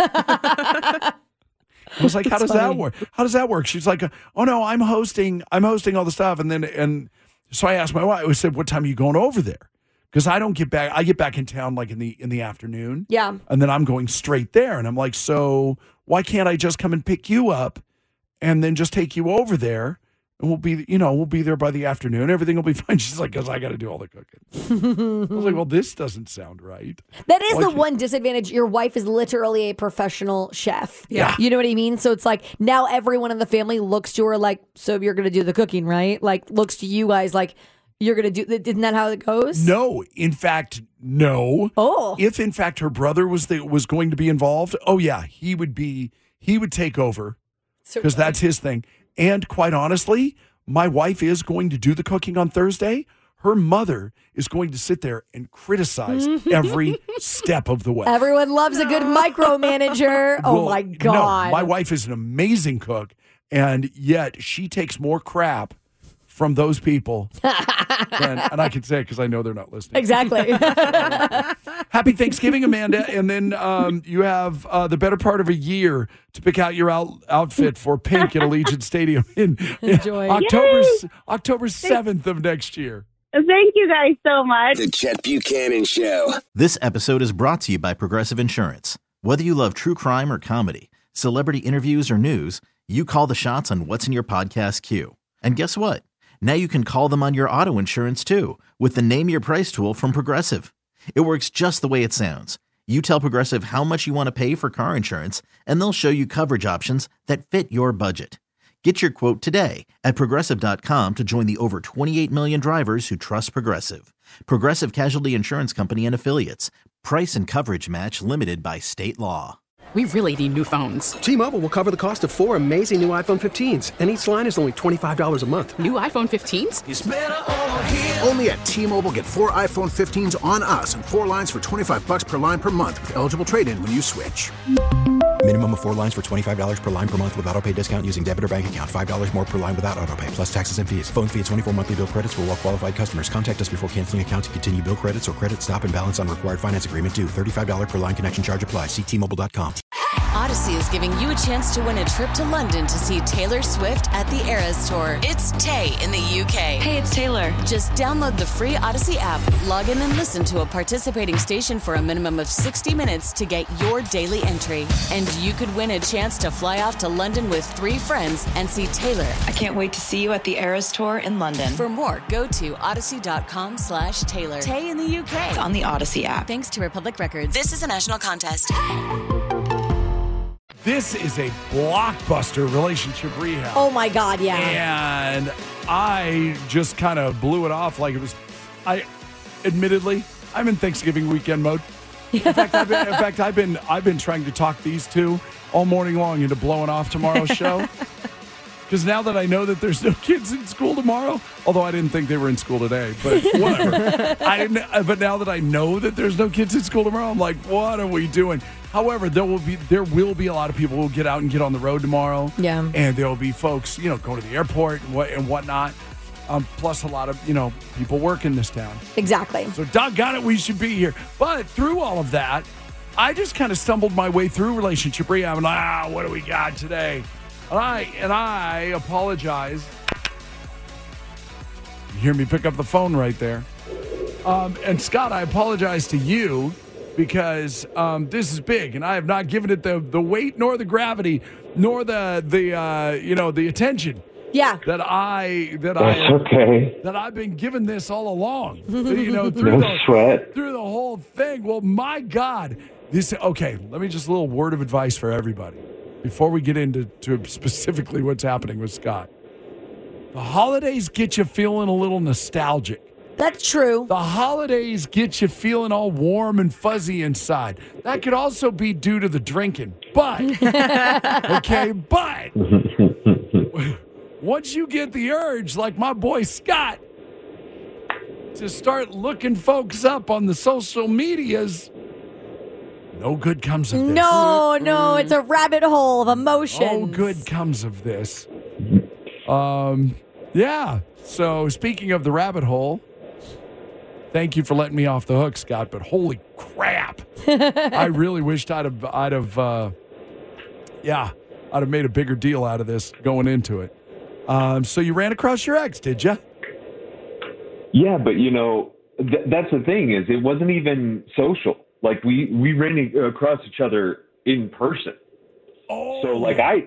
I was like, how That's does that funny. work? How does that work? She's like, oh no, I'm hosting, I'm hosting all the stuff. And then, and so I asked my wife, I said, what time are you going over there? Because I don't get back, I get back in town like in the, in the afternoon. Yeah. And then I'm going straight there. And I'm like, so why can't I just come and pick you up and then just take you over there? and we'll be, you know, we'll be there by the afternoon. Everything will be fine. She's like, because I got to do all the cooking. I was like, well, this doesn't sound right. That is Why the can't- one disadvantage. Your wife is literally a professional chef. Yeah. You know what I mean? So it's like now everyone in the family looks to her like, so you're going to do the cooking, right? Like looks to you guys like you're going to do, isn't that how it goes? No, in fact, no. Oh. If in fact her brother was the, was going to be involved, oh yeah, he would be, he would take over because that's his thing. And quite honestly, my wife is going to do the cooking on Thursday. Her mother is going to sit there and criticize every step of the way. Everyone loves a good micromanager. Oh Well, my God. No, my wife is an amazing cook, and yet she takes more crap from those people. than, and I can say it because I know they're not listening. Exactly. Happy Thanksgiving, Amanda. And then um, you have uh, the better part of a year to pick out your out- outfit for Pink at Allegiant Stadium in, in Enjoy. October, Yay! October seventh of next year. Thank you guys so much. The Chet Buchanan Show. This episode is brought to you by Progressive Insurance. Whether you love true crime or comedy, celebrity interviews or news, you call the shots on what's in your podcast queue. And guess what? Now you can call them on your auto insurance too with the Name Your Price tool from Progressive. It works just the way it sounds. You tell Progressive how much you want to pay for car insurance, and they'll show you coverage options that fit your budget. Get your quote today at Progressive dot com to join the over twenty-eight million drivers who trust Progressive. Progressive Casualty Insurance Company and Affiliates. Price and coverage match limited by state law. We really need new phones. T-Mobile will cover the cost of four amazing new iPhone fifteens, and each line is only twenty-five dollars a month. New iPhone fifteens? It's better over here. Only at T-Mobile, get four iPhone fifteens on us and four lines for twenty-five bucks per line per month with eligible trade-in when you switch. Minimum of four lines for twenty-five dollars per line per month with autopay discount using debit or bank account. five dollars more per line without autopay, plus taxes and fees. Phone fee at twenty-four monthly bill credits for well-qualified customers. Contact us before canceling account to continue bill credits or credit stop and balance on required finance agreement due. thirty-five dollars per line connection charge applies. See T Mobile dot com. Odyssey is giving you a chance to win a trip to London to see Taylor Swift at the Eras Tour. It's Tay in the U K. Hey, it's Taylor. Just download the free Odyssey app, log in and listen to a participating station for a minimum of sixty minutes to get your daily entry. And you could win a chance to fly off to London with three friends and see Taylor. I can't wait to see you at the Eras Tour in London. For more, go to odyssey.com slash Taylor. Tay in the U K. It's on the Odyssey app. Thanks to Republic Records. This is a national contest. This is a blockbuster relationship rehab. Oh my God, yeah. And I just kind of blew it off like it was. I, admittedly, I'm in Thanksgiving weekend mode. In fact, I've been, in fact, I've been, I've been trying to talk these two all morning long into blowing off tomorrow's show. Because now that I know that there's no kids in school tomorrow, although I didn't think they were in school today, but whatever. I didn't. But now that I know that there's no kids in school tomorrow, I'm like, what are we doing? However, there will be there will be a lot of people who will get out and get on the road tomorrow. Yeah. And there will be folks, you know, going to the airport and what and whatnot. Um, plus a lot of, you know, people work in this town. Exactly. So doggone it, we should be here. But through all of that, I just kind of stumbled my way through relationship rehab and ah, what do we got today? And I and I apologize. You hear me pick up the phone right there. Um, and Scott, I apologize to you because um, this is big, and I have not given it the the weight nor the gravity nor the the uh, you know the attention. Yeah. That I that That's I okay. that I've been given this all along. You know, through No the sweat. through the whole thing. Well, my God, this okay. Let me just a little word of advice for everybody before we get into to specifically what's happening with Scott. The holidays get you feeling a little nostalgic. That's true. The holidays get you feeling all warm and fuzzy inside. That could also be due to the drinking. But, okay, but once you get the urge, like my boy Scott, to start looking folks up on the social medias, no good comes of this. No, no, it's a rabbit hole of emotions. No good comes of this. Um, yeah. So speaking of the rabbit hole, thank you for letting me off the hook, Scott. But holy crap, I really wished I'd have, I'd have, uh, yeah, I'd have made a bigger deal out of this going into it. Um, so you ran across your ex, did you? Yeah, but you know, th- that's the thing is it wasn't even social. Like we, we ran across each other in person. Oh. So like I,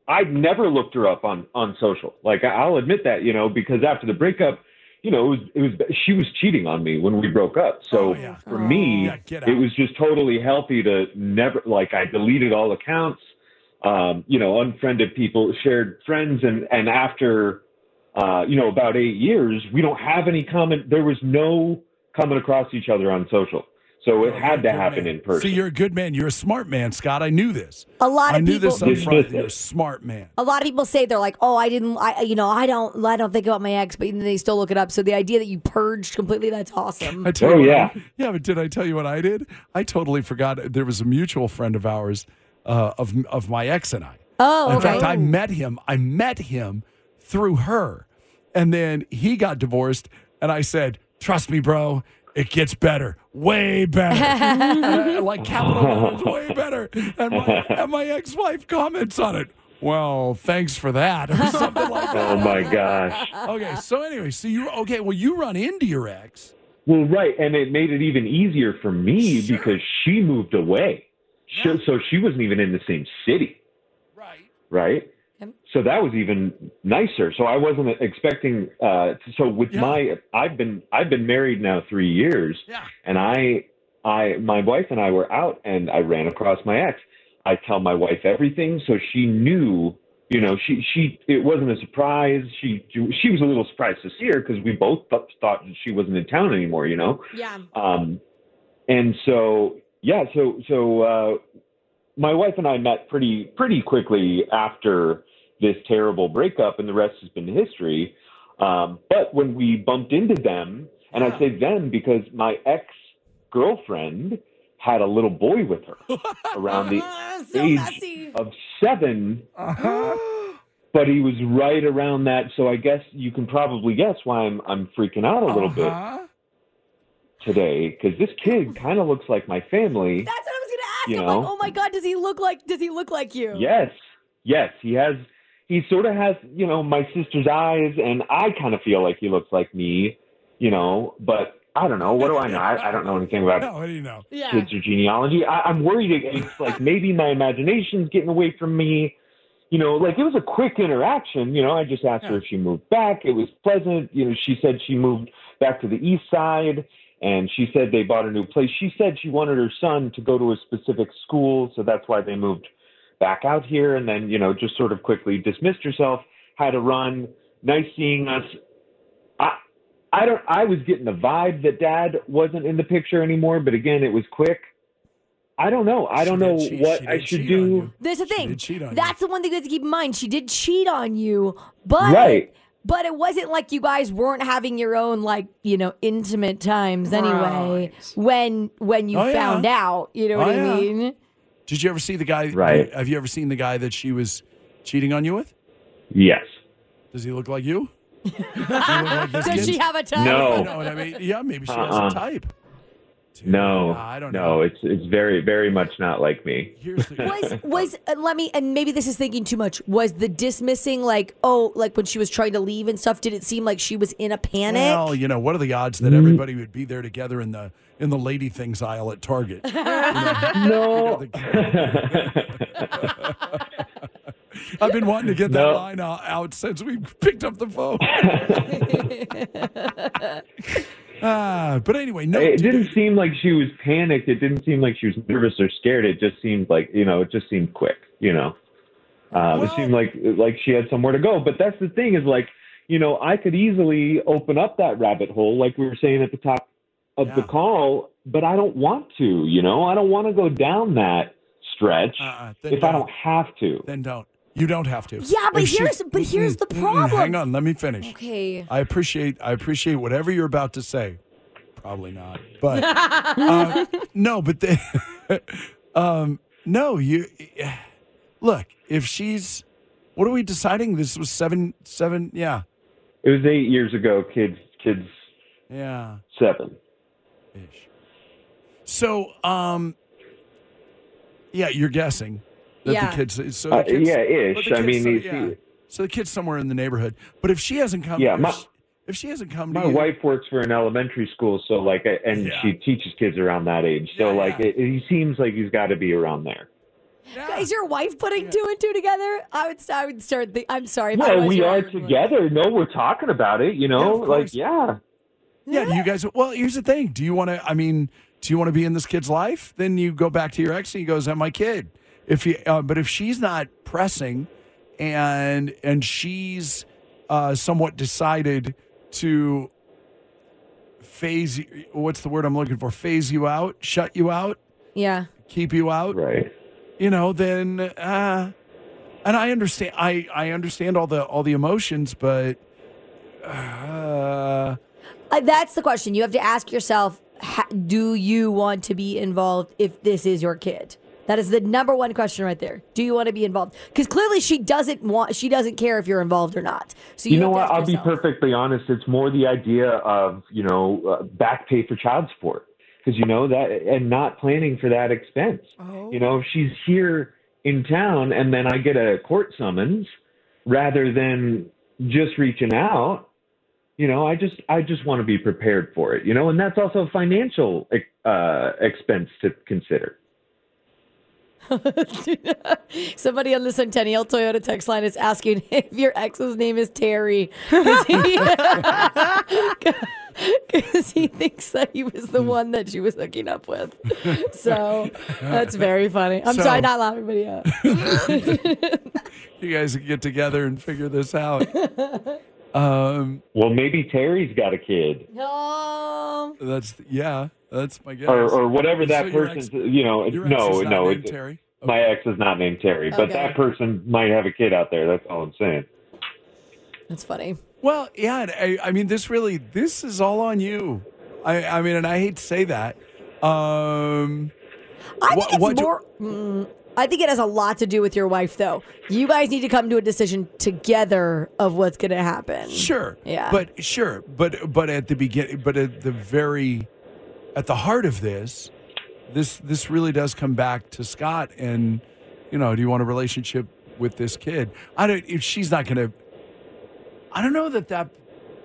I'd never looked her up on, on social. Like, I'll admit that, you know, because after the breakup, you know, it was, it was she was cheating on me when we broke up. So Oh, yeah. for me, Yeah, get it out. was just totally healthy to never, like, I deleted all accounts, um, you know, unfriended people, shared friends. And, and after, uh, you know, about eight years, we don't have any comment. There was no coming across each other on social. So it had to happen in person. See, you're a good man. You're a smart man, Scott. I knew this. A lot I of knew people- this up Dismiss front. it. You're a smart man. A lot of people say they're like, oh, I didn't, I, you know, I don't, I don't think about my ex, but then they still look it up. So the idea that you purged completely, that's awesome. I tell Oh, you what yeah. I, yeah, but did I tell you what I did? I totally forgot. There was a mutual friend of ours, uh, of of my ex and I. Oh, In okay. fact, I met him. I met him through her, and then he got divorced. And I said, "Trust me, bro, it gets better, way better, And I- like capital letters, way better." And my, and my ex-wife comments on it. Well, thanks for that, or something like that. Oh, my gosh. Okay, so anyway, so you okay? Well, you run into your ex. Well, right. And it made it even easier for me because she moved away. She, so she wasn't even in the same city. Right. Right. So that was even nicer. So I wasn't expecting. Uh, so with Yeah. my, I've been I've been married now three years, Yeah. and I, I my wife and I were out, and I ran across my ex. I tell my wife everything, so she knew. You know, she she it wasn't a surprise. She she was a little surprised to see her because we both th- thought that she wasn't in town anymore. You know. Yeah. Um, and so yeah, so so uh, my wife and I met pretty pretty quickly after this terrible breakup, and the rest has been history. Um, but when we bumped into them, and I say them because my ex-girlfriend had a little boy with her around the So age messy. of seven, but he was right around that. So I guess you can probably guess why I'm I'm freaking out a little Uh-huh. bit today, because this kid kind of looks like my family. That's what I was going to ask. You I'm know? like, oh my God, does he look like, does he look like you? Yes, yes, he has. He sort of has, you know, my sister's eyes, and I kind of feel like he looks like me, you know. But I don't know. What do I know? I, I don't know anything about No, what do you know? Yeah. kids or genealogy. I, I'm worried it's like maybe my imagination's getting away from me. You know, like it was a quick interaction. You know, I just asked her if she moved back. It was pleasant. You know, she said she moved back to the east side, and she said they bought a new place. She said she wanted her son to go to a specific school, so that's why they moved back out here. And then, you know, just sort of quickly dismissed herself, had to run. Nice seeing us. I, I don't. I was getting the vibe that Dad wasn't in the picture anymore, but again, it was quick. I don't know. I don't know cheat- what she I did should cheat do. on you. There's the She thing. did cheat on you. That's the one thing you have to keep in mind. She did cheat on you, but Right. but it wasn't like you guys weren't having your own, like, you know, intimate times anyway. Right. When when you Oh, yeah. found out, you know what Oh, I yeah. mean? Did you ever see the guy? Right. Have you ever seen the guy that she was cheating on you with? Yes. Does he look like you? Does he look like this Does kid? she have a type? No. You know what I mean? Yeah, maybe she has Uh-uh. a type. Dude, No. I don't no. know. It's it's very very much not like me. Here's the Was was uh, let me and maybe this is thinking too much. Was the dismissing like oh like when she was trying to leave and stuff? Did it seem like she was in a panic? Well, you know, what are the odds that everybody would be there together in the in the lady things aisle at Target? No. I've been wanting to get that No. line out, out since we picked up the phone. Ah, but anyway, no. It dude, didn't seem like she was panicked. It didn't seem like she was nervous or scared. It just seemed like, you know, it just seemed quick, you know. Um, it seemed like like she had somewhere to go. But that's the thing is like, you know, I could easily open up that rabbit hole like we were saying at the top of the call, but I don't want to, you know. I don't want to go down that stretch Uh-uh, then if I don't. don't have to. Then don't. You don't have to. Yeah, but If she- here's but here's the Mm, mm, problem. Hang on, let me finish. Okay. I appreciate I appreciate whatever you're about to say. Probably not, but uh, no. But the, um, no. You look. If she's, what are we deciding? This was seven, seven. Yeah, It was eight years ago, kids kids yeah. seven. Ish. So, um, yeah, you're guessing that Yeah. the kids. So the Uh, kids, yeah, ish. but the I kids- mean, so, you yeah. see- So the kid's somewhere in the neighborhood. But if she hasn't come, Yeah, if, my- she, if she hasn't come My to you, wife works for an elementary school, so like, and Yeah. she teaches kids around that age. So Yeah, like, yeah. It, he seems like he's got to be around there. Yeah. Is your wife putting two and two together? I would. I would start. The, I'm sorry. If I Well, was we your are wife. together. No, we're talking about it. You know, Yeah, of like course. yeah. Yeah, you guys. Well, here's the thing. Do you want to? I mean, do you want to be in this kid's life? Then you go back to your ex and you go, "Is that my kid?" If you, uh, but if she's not pressing, and and she's uh, somewhat decided to phase. you- What's the word I'm looking for? Phase you out, shut you out, Yeah. keep you out. Right. You know, then. Uh, and I understand. I I understand all the all the emotions, but. Uh, Uh, that's the question. You have to ask yourself: ha- do you want to be involved if this is your kid? That is the number one question right there. Do you want to be involved? Because clearly she doesn't want. She doesn't care if you're involved or not. So you, You know have to what? ask I'll be yourself. perfectly honest. It's more the idea of, you know, uh, back pay for child support. Because, you know, that and not planning for that expense. Oh. You know, if she's here in town and then I get a court summons rather than just reaching out, you know, I just I just want to be prepared for it, you know, and that's also a financial uh, expense to consider. Somebody on the Centennial Toyota text line is asking if your ex's name is Terry. Because he, 'cause he thinks that he was the one that she was hooking up with. So that's very funny. I'm So- sorry, not laughing, but yeah. you guys can get together and figure this out. Um, well, maybe Terry's got a kid. No. That's yeah. That's my guess. Or, or whatever So that your person's, ex- you know, it's, your ex no, is not no, named it's, Terry? my ex is not named Terry, but Okay. that person might have a kid out there. That's all I'm saying. That's funny. Well, yeah. and I, I mean, this really, this is all on you. I, I mean, and I hate to say that. Um, I think what- it's what do- more. mm, I think it has a lot to do with your wife, though. You guys need to come to a decision together of what's going to happen. Sure. Yeah. But sure. But but at the beginning, but at the very, at the heart of this, this this really does come back to Scott. And you know, do you want a relationship with this kid? I don't. If she's not going to, I don't know that that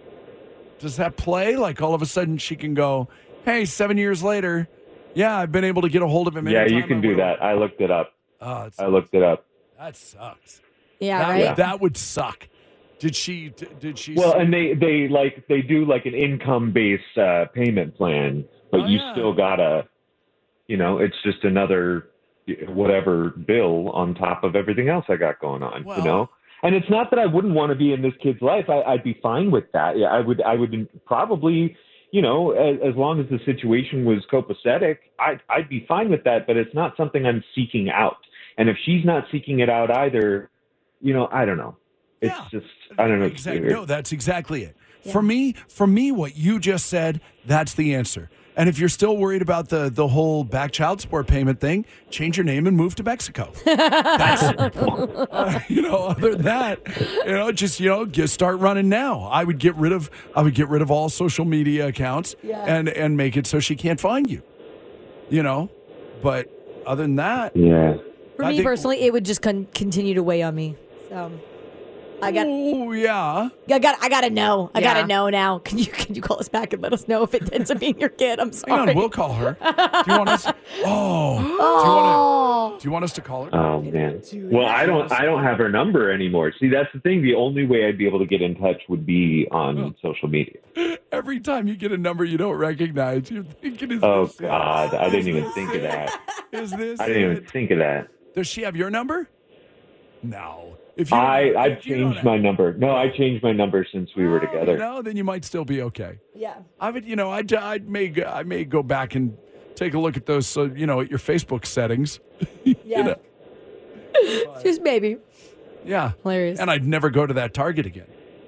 does that play. Like all of a sudden she can go, hey, seven years later, yeah, I've been able to get a hold of him. Yeah, you anytime can I do wanna- that. I looked it up. Oh, it's, I looked it up. that sucks. Yeah, that, right? Would, that would suck. Did she? d- Did she? Well, say- and they, they like they do like an income based uh, payment plan, but Oh, you yeah. still gotta, you know, it's just another whatever bill on top of everything else I got going on, Well- you know. And it's not that I wouldn't want to be in this kid's life. I, I'd be fine with that. Yeah, I would. I would probably, you know, as, as long as the situation was copacetic, I'd I'd be fine with that. But it's not something I'm seeking out. And if she's not seeking it out either, you know, I don't know. It's Yeah. just I don't know. It's Exactly. weird. No, that's exactly it. For me, for me, what you just said, that's the answer. And if you're still worried about the the whole back child support payment thing, change your name and move to Mexico. That's, uh, you know, other than that, you know, just you know, get, start running now. I would get rid of I would get rid of all social media accounts Yeah. and and make it so she can't find you. You know, but other than that, Yeah. For I me think- personally, it would just con- continue to weigh on me. So I got. Oh yeah. I got. I gotta know. I Yeah. gotta know now. Can you can you call us back and let us know if it ends up being your kid? I'm Hang sorry. on, we'll call her. Do you want us? Oh, do you want to? Do you want us to call her? Oh man. Well, I don't. I don't have her number anymore. See, that's the thing. The only way I'd be able to get in touch would be on social media. Every time you get a number you don't recognize, you're thinking, "Is Oh this it? God, I didn't Is even this think of it? that. Is this? I didn't even it? think of that. Does she have your number? No. If you I don't- I've if you don't changed my number. No, I changed my number since we were have- together. No, then you might still be okay. Yeah. I would, you know, I I may go- I may go back and take a look at those, so you know, at your Facebook settings. Yeah. know. Just maybe. Yeah. Hilarious. And I'd never go to that Target again.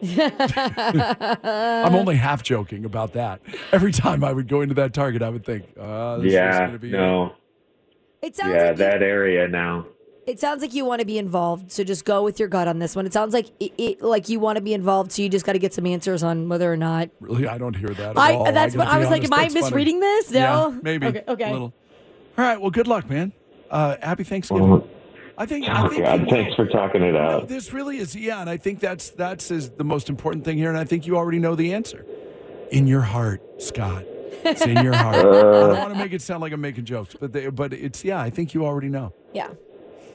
I'm only half joking about that. Every time I would go into that Target, I would think, uh, this is Yeah. going to be No. It sounds Yeah, like you, that area now. it sounds like you want to be involved. So just go with your gut on this one. It sounds like it, it like you want to be involved. So you just got to get some answers on whether or not. Really, I don't hear that at I all. that's gotta what I be was like. honest, Am I that's funny. misreading this? No. Yeah, maybe. Okay. Okay. A little. All right. Well, good luck, man. Uh, happy Thanksgiving. Oh, I think. I oh think God, you thanks will. for talking it No, out. this really is. Yeah, and I think that's that's is the most important thing here, and I think you already know the answer. In your heart, Scott. It's in your heart. I don't want to make it sound like I'm making jokes, but they, but it's yeah. I think you already know. Yeah.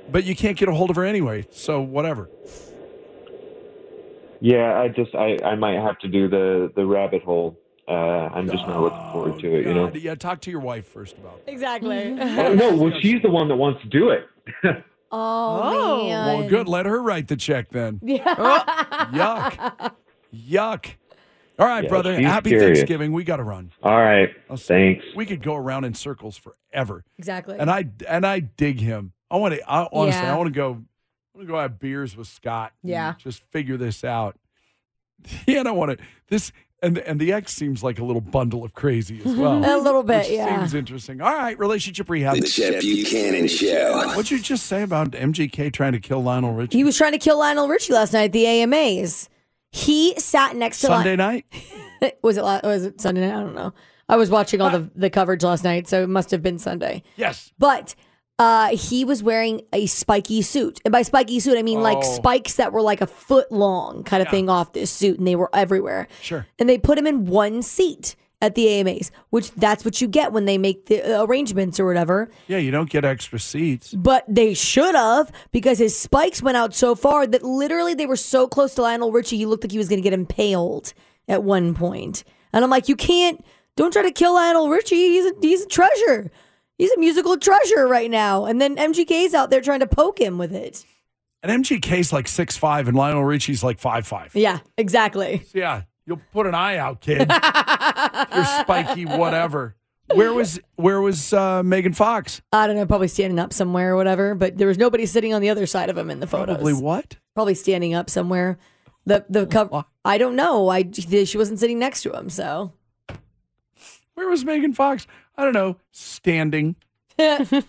but you can't get a hold of her anyway. So whatever. Yeah, I just I, I might have to do the, the rabbit hole. Uh, I'm just not looking forward to it, you know. Yeah, talk to your wife first about that. Exactly. Oh, no, well, she's the one that wants to do it. Oh, man. Well, good. Let her write the check then. Yeah. Oh, yuck. Yuck. All right, Yeah, brother. she's Happy curious. Thanksgiving. We got to run. All right. Thanks. We could go around in circles forever. Exactly. And I and I dig him. I want to. I, honestly, Yeah. I want to go. I want to go have beers with Scott. and Yeah. Just figure this out. Yeah, I don't want to. This and and the ex seems like a little bundle of crazy as well. A little bit, which yeah. Seems interesting. All right, relationship rehab. The Chet Buchanan Show. What'd you just say about M G K trying to kill Lionel Richie? He was trying to kill Lionel Richie last night at the A M As. He sat next to Sunday Li- night. was it? la- Was it Sunday night? I don't know. I was watching all the the coverage last night, so it must have been Sunday. Yes. But uh, he was wearing a spiky suit, and by spiky suit I mean like Oh. spikes that were like a foot long, kind of Yeah. thing off this suit, and they were everywhere. Sure. And they put him in one seat at the A M As, which that's what you get when they make the arrangements or whatever. Yeah, you don't get extra seats. But they should have, because his spikes went out so far that literally they were so close to Lionel Richie, he looked like he was going to get impaled at one point. And I'm like, you can't, don't try to kill Lionel Richie. He's a, he's a treasure. He's a musical treasure right now. And then M G K's out there trying to poke him with it. And M G K's like six five, and Lionel Richie's like five five. Yeah, exactly. Yeah, you'll put an eye out, kid. You're spiky, whatever. Where was where was uh, Megan Fox? I don't know, probably standing up somewhere or whatever, but there was nobody sitting on the other side of him in the photos. Probably what? Probably standing up somewhere. The the cover. I don't know. I she wasn't sitting next to him, so. Where was Megan Fox? I don't know. Standing, getting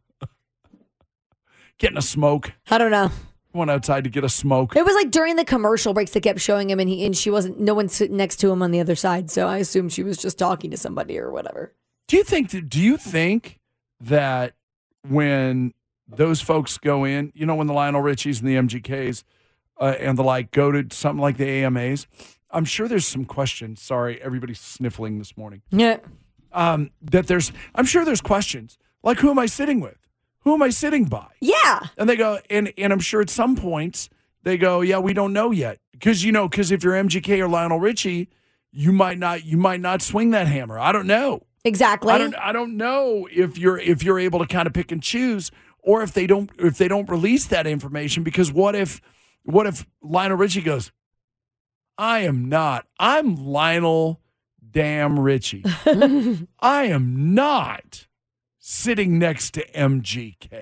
a smoke. I don't know. Went outside to get a smoke. It was like during the commercial breaks they kept showing him, and he and she wasn't. No one sitting next to him on the other side, so I assumed she was just talking to somebody or whatever. Do you think? Do you think that when those folks go in, you know, when the Lionel Richies and the M G Ks uh, and the like go to something like the A M As, I'm sure there's some questions. Sorry, everybody's sniffling this morning. Yeah. Um, that there's, I'm sure there's questions like, who am I sitting with? Who am I sitting by? Yeah. And they go, and and I'm sure at some points they go, yeah, we don't know yet, because you know, because if you're M G K or Lionel Richie, you might not, you might not swing that hammer. I don't know. Exactly. I don't, I don't know if you're if you're able to kind of pick and choose, or if they don't if they don't release that information. Because what if what if Lionel Richie goes, I am not. I'm Lionel damn Richie. I am not sitting next to M G K.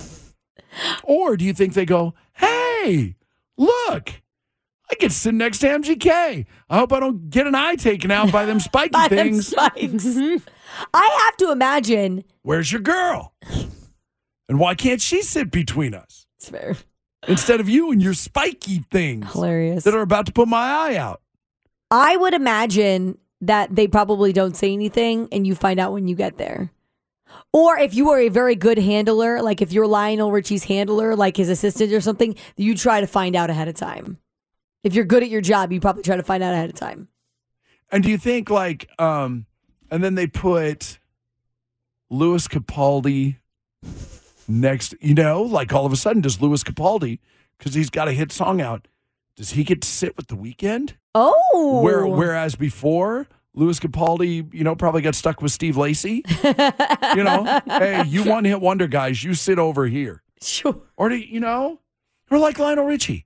Or do you think they go, hey, look, I get to sit next to M G K. I hope I don't get an eye taken out by them spiky By them things. spikes. I have to imagine. Where's your girl? And why can't she sit between us? It's fair. Instead of you and your spiky things. Hilarious. That are about to put my eye out. I would imagine that they probably don't say anything, and you find out when you get there. Or if you are a very good handler, like if you're Lionel Richie's handler, like his assistant or something, you try to find out ahead of time. If you're good at your job, you probably try to find out ahead of time. And do you think like, um, and then they put Louis Capaldi next, you know, like all of a sudden, does Louis Capaldi, because he's got a hit song out, does he get to sit with The Weeknd? Oh. Where, whereas before, Louis Capaldi, you know, probably got stuck with Steve Lacy. You know, hey, you one hit wonder guys, you sit over here. Sure. Or, do you know, or like Lionel Richie.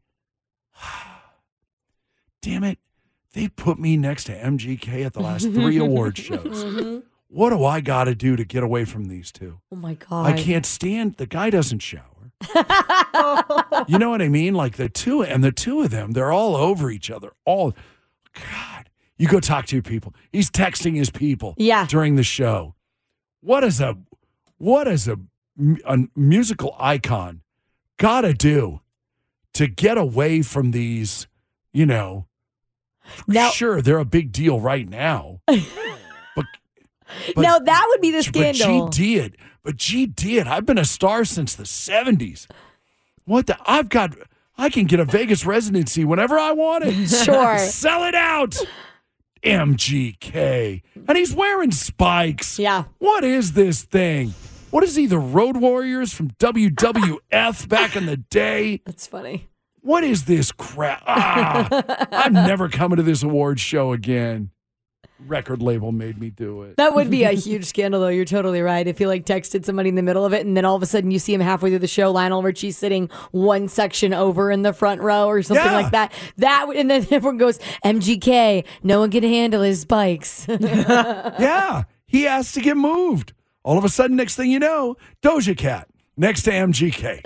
Damn it. They put me next to M G K at the last three award shows. Mm-hmm. What do I got to do to get away from these two? Oh, my God. I can't stand, the guy doesn't shower. You know what I mean? Like the two, and the two of them, they're all over each other. All, God, you go talk to your people. He's texting his people yeah. during the show. What is a, what is a, a musical icon got to do to get away from these, you know, now, sure, they're a big deal right now. but, but now that would be the scandal. But G did. But G did. I've been a star since the seventies. What the? I've got, I can get a Vegas residency whenever I want it. Sure. Sell it out. M G K. And he's wearing spikes. Yeah. What is this thing? What is he, the Road Warriors from W W F back in the day? That's funny. What is this crap? Ah, I'm never coming to this award show again. Record label made me do it. That would be a huge scandal, though. You're totally right. If you like texted somebody in the middle of it, and then all of a sudden you see him halfway through the show, Lionel Richie sitting one section over in the front row or something Yeah. like that. That would- and then everyone goes, M G K. No one can handle his spikes. Yeah, he has to get moved. All of a sudden, next thing you know, Doja Cat next to M G K.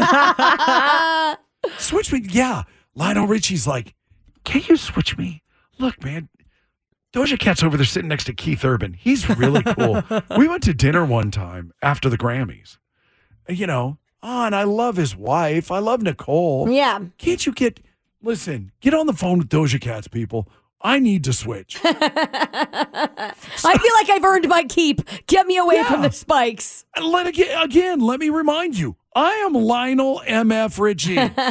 Switch me. Yeah, Lionel Richie's like, can you switch me? Look, man, Doja Cat's over there sitting next to Keith Urban. He's really cool. We went to dinner one time after the Grammys. You know, oh, and I love his wife. I love Nicole. Yeah. Can't you get, listen, get on the phone with Doja Cat's people. I need to switch. I feel like I've earned my keep. Get me away Yeah. from the spikes. And let again, again, let me remind you, I am Lionel M F Richie.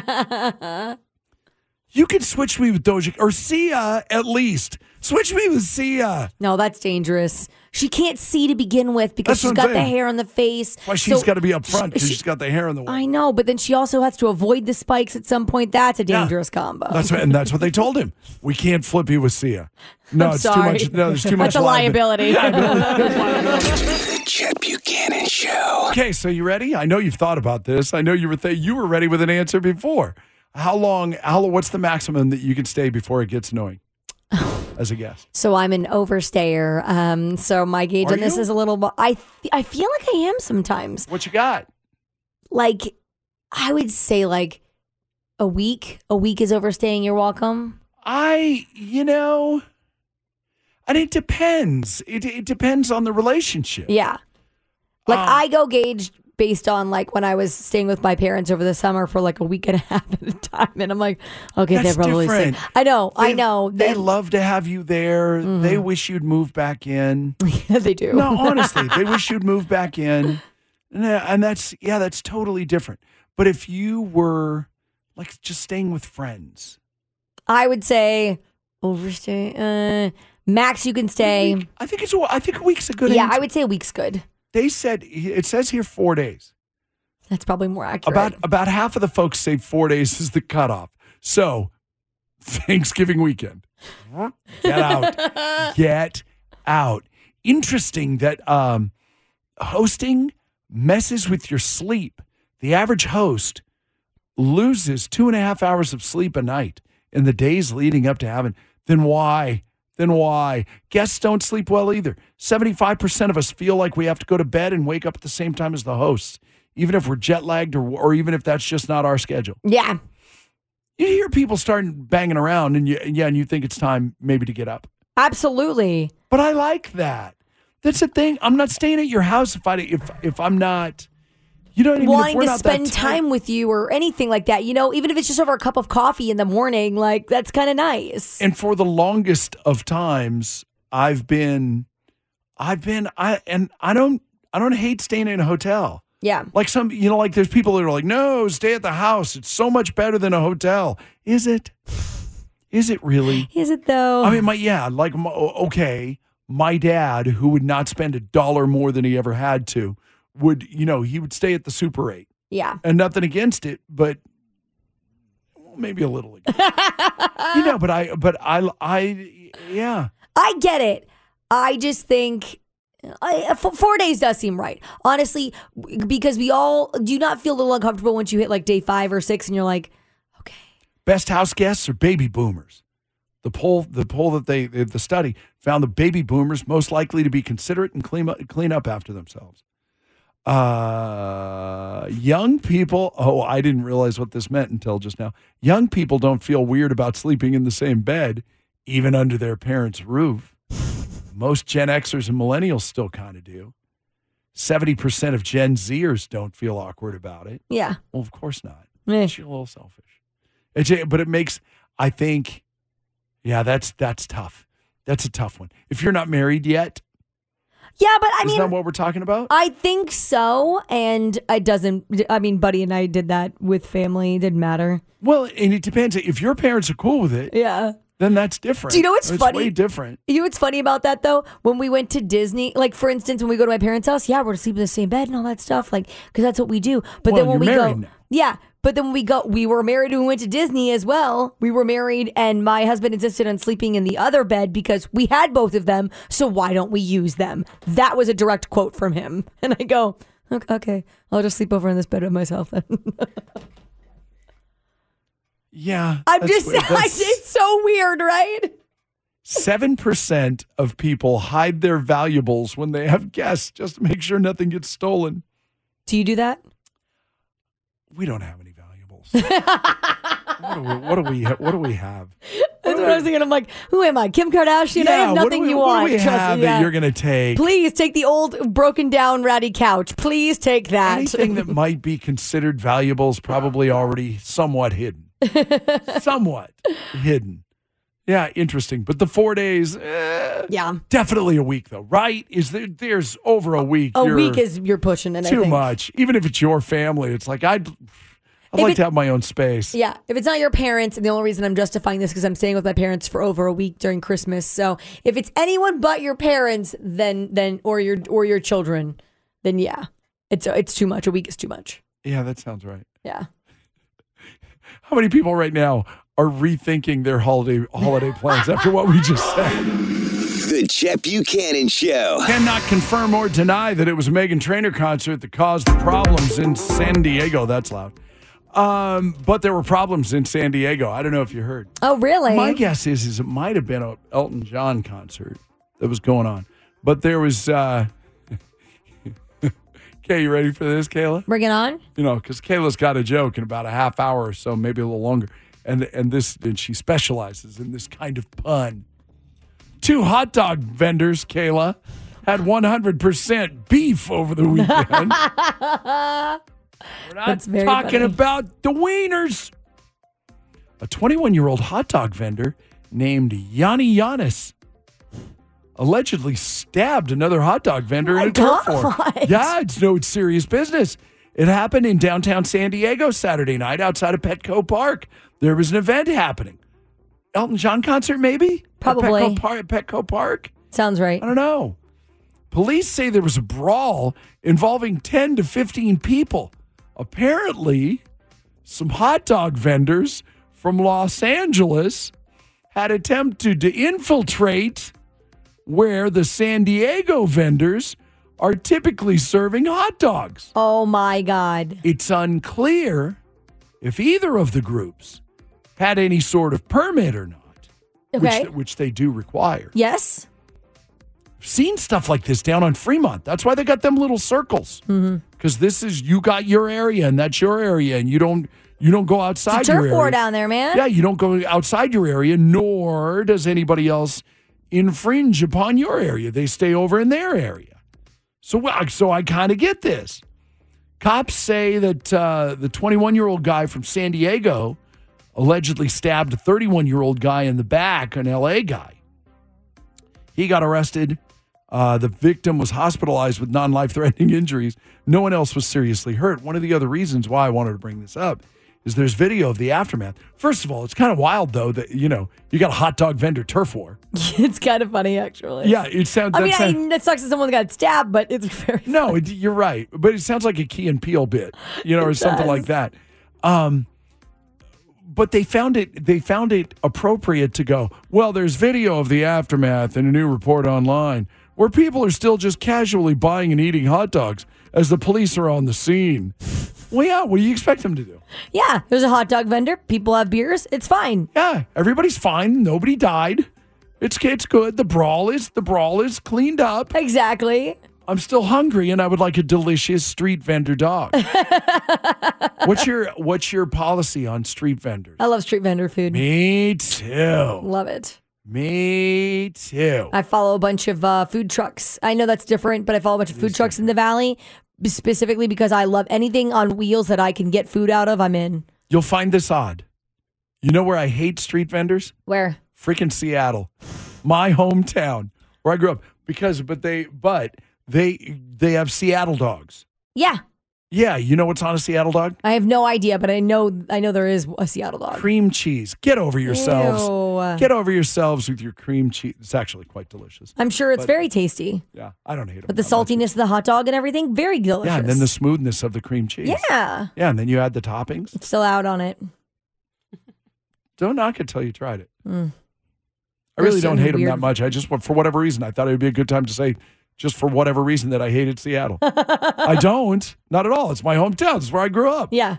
You can switch me with Doja or Sia at least. Switch me with Sia. No, that's dangerous. She can't see to begin with because That's she's what I'm got the saying. hair on the face. Why she's So got to be up front because she- she's got the hair in the way. I know, but then she also has to avoid the spikes at some point. That's a dangerous combo. That's what, and that's what they told him. We can't flip you with Sia. No, I'm it's sorry. too much. No, there's too much That's a liability. The Chet Buchanan Show. Okay, so you ready? I know you've thought about this. I know you were th- you were ready with an answer before. How long? How what's the maximum that you can stay before it gets annoying? As a guest, So I'm an overstayer. Um, so my gauge Are on this you? is a little. bu- I th- I feel like I am sometimes. what you got? Like I would say like a week. A week is overstaying your welcome. I, you know, and it depends. It it depends on the relationship. Yeah. Like Um, I go gauged based on like when I was staying with my parents over the summer for like a week and a half at a time, and I'm like, okay, That's they're probably sick. different. I know, I They- know. They They, love to have you there. They wish you'd move back in. they do. No, honestly, they wish you'd move back in. And, uh, and that's, yeah, that's totally different. But if you were like just staying with friends, I would say overstay. Uh, max, you can stay. I think it's, a- I think a week's a good Yeah, answer. I would say a week's good. They said, it says here four days. That's probably more accurate. About about half of the folks say four days is the cutoff. So Thanksgiving weekend. Get out. Get out. Interesting that um, hosting messes with your sleep. The average host loses two and a half hours of sleep a night in the days leading up to having. Then why? Then why? Guests don't sleep well either. seventy-five percent of us feel like we have to go to bed and wake up at the same time as the hosts, even if we're jet lagged or, or even if that's just not our schedule. Yeah. You hear people starting banging around and you, yeah, and you think it's time maybe to get up. Absolutely. But I like that. That's the thing. I'm not staying at your house if I if if I'm not, you know what I mean? If Wanting we're to not that spend tight. time with you or anything like that, you know, even if it's just over a cup of coffee in the morning, like that's kind of nice. And for the longest of times, I've been, I've been, I and I don't, I don't hate staying in a hotel. Yeah. Like some, you know, like there's people that are like, no, stay at the house. It's so much better than a hotel. Is it? Is it really? Is it though? I mean, my yeah, like my, okay, my dad, who would not spend a dollar more than he ever had to, would, you know, he would stay at the Super eight. Yeah. And nothing against it, but well, maybe a little against it. You know, but I, but I, I, yeah. I get it. I just think I, f- four days does seem right. Honestly, w- because we all do you not feel a little uncomfortable once you hit like day five or six and you're like, Best house guests are baby boomers. The poll, the poll that they, the study found the baby boomers most likely to be considerate and clean up, clean up after themselves. Uh, young people, oh, I didn't realize what this meant until just now. Young people don't feel weird about sleeping in the same bed, even under their parents' roof. Most Gen Xers and millennials still kind of do. seventy percent of Gen Zers don't feel awkward about it. yeah. Well, of course not. Eh. It's a little selfish. It's, but it makes, I think, yeah, that's that's tough. That's a tough one. If you're not married yet, Yeah, but I is mean, that what we're talking about? I think so. And it doesn't, I mean, Buddy and I did that with family. It didn't matter. Well, and it depends. If your parents are cool with it, Yeah. then that's different. Do you know what's it's funny? Way different. You know what's funny about that though? When we went to Disney, like for instance, when we go to my parents' house, yeah, we're to sleep in the same bed and all that stuff, like because that's what we do. But Well, then when we you're go, married now. yeah. But then when we go, we were married and we went to Disney as well. We were married and my husband insisted on sleeping in the other bed because we had both of them. So why don't we use them? That was a direct quote from him. And I go, okay, okay I'll just sleep over in this bed with myself then. Yeah. I'm that's just, weird. I, That's- it's so weird, right? Seven percent of people hide their valuables when they have guests just to make sure nothing gets stolen. Do you do that? We don't have any valuables. what, do we, what do we? What do we have? That's what I was thinking. I'm like, who am I? Kim Kardashian? I Yeah, have what do nothing we- you what do want. we Trust have me. that yeah. you're gonna take? Please take the old broken down ratty couch. Please take that. Anything that might be considered valuable is probably already somewhat hidden. somewhat hidden. Yeah, interesting. But the four days, eh, yeah, definitely a week though, right? Is there? There's over a week. A you're week is you're pushing it. I too think. much. Even if it's your family, it's like I'd. I'd If like it- to have my own space. Yeah, if it's not your parents, and the only reason I'm justifying this because I'm staying with my parents for over a week during Christmas. So if it's anyone but your parents, then then or your or your children, then yeah, it's it's too much. A week is too much. Yeah, that sounds right. Yeah. How many people right now are rethinking their holiday holiday plans after what we just said? The Chet Buchanan Show. Cannot confirm or deny that it was a Meghan Trainor concert that caused the problems in San Diego. That's loud. Um, but there were problems in San Diego. I don't know if you heard. Oh, really? My guess is, is it might have been an Elton John concert that was going on. But there was... Uh, okay, you ready for this, Kayla? Bring it on. You know, because Kayla's got a joke in about a half hour or so, maybe a little longer. And and this and she specializes in this kind of pun. Two hot dog vendors, Kayla, had one hundred percent beef over the weekend. We're not That's very talking funny. about the wieners. A twenty-one-year-old hot dog vendor named Yanni Yanis allegedly stabbed another hot dog vendor in a turf war. Yeah, it's no it's serious business. It happened in downtown San Diego Saturday night outside of Petco Park. There was an event happening. Elton John concert, maybe? Probably. At Petco, Par- at Petco Park? Sounds right. I don't know. Police say there was a brawl involving ten to fifteen people. Apparently, some hot dog vendors from Los Angeles had attempted to infiltrate where the San Diego vendors are typically serving hot dogs. Oh my God. It's unclear if either of the groups had any sort of permit or not, Okay. which, which they do require. Yes. I've seen stuff like this down on Fremont. That's why they got them little circles. Mm-hmm. Because this is you got your area and that's your area, and you don't you don't go outside It's a your turf area. war down there, man. Yeah, you don't go outside your area, nor does anybody else infringe upon your area. They stay over in their area. So, well, so I kind of get this. Cops say that uh, the twenty-one-year-old guy from San Diego allegedly stabbed a thirty-one-year-old guy in the back, an L A guy. He got arrested. Uh, the victim was hospitalized with non-life-threatening injuries. No one else was seriously hurt. One of the other reasons why I wanted to bring this up is there's video of the aftermath. First of all, it's kind of wild, though, that, you know, you got a hot dog vendor turf war. It's kind of funny, actually. Yeah, it sounds... I that mean, I, sound- that sucks that someone got stabbed, but it's very No, it, you're right. But it sounds like a Key and Peele bit, you know, or It something does. like that. Um, but they found it they found it appropriate to go, well, there's video of the aftermath and a new report online where people are still just casually buying and eating hot dogs as the police are on the scene. Well, yeah, what do you expect them to do? Yeah, there's a hot dog vendor. People have beers. It's fine. Yeah, everybody's fine. Nobody died. It's it's good. The brawl is the brawl is cleaned up. Exactly. I'm still hungry and I would like a delicious street vendor dog. what's your what's your policy on street vendors? I love street vendor food. Me too. Love it. Me too. I follow a bunch of uh, food trucks. I know that's different, but I follow a bunch of food trucks in the valley specifically because I love anything on wheels that I can get food out of. I'm in. You'll find this odd. You know where I hate street vendors? Where? Freaking Seattle. My hometown where I grew up. Because but they but they they have Seattle dogs. Yeah. Yeah, you know what's on a Seattle dog? I have no idea, but I know I know there is a Seattle dog. Cream cheese. Get over yourselves. Ew. Get over yourselves with your cream cheese. It's actually quite delicious. I'm sure it's But- very tasty. Yeah, I don't hate it. But the saltiness of the hot dog and everything, very delicious. Yeah, and then the smoothness of the cream cheese. Yeah. Yeah, and then you add the toppings. It's still out on it. Don't knock it till you tried it. Mm. I really There's don't some hate them that weird- much. I just, for whatever reason, I thought it would be a good time to say, just for whatever reason, that I hated Seattle. I don't. Not at all. It's my hometown. It's where I grew up. Yeah.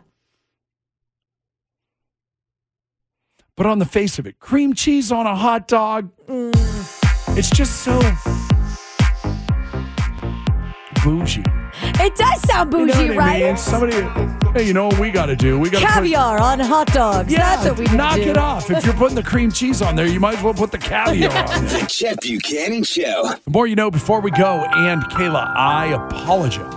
But on the face of it, cream cheese on a hot dog, Mm. it's just so bougie. It does sound You know bougie, what I right? mean? Somebody, hey, you know what we got to do? We got to Caviar on hot dogs. Yeah, That's what we knock do. it off. If you're putting the cream cheese on there, you might as well put the caviar on there. The Chet Buchanan Show. The more you know before we go, and Kayla, I apologize.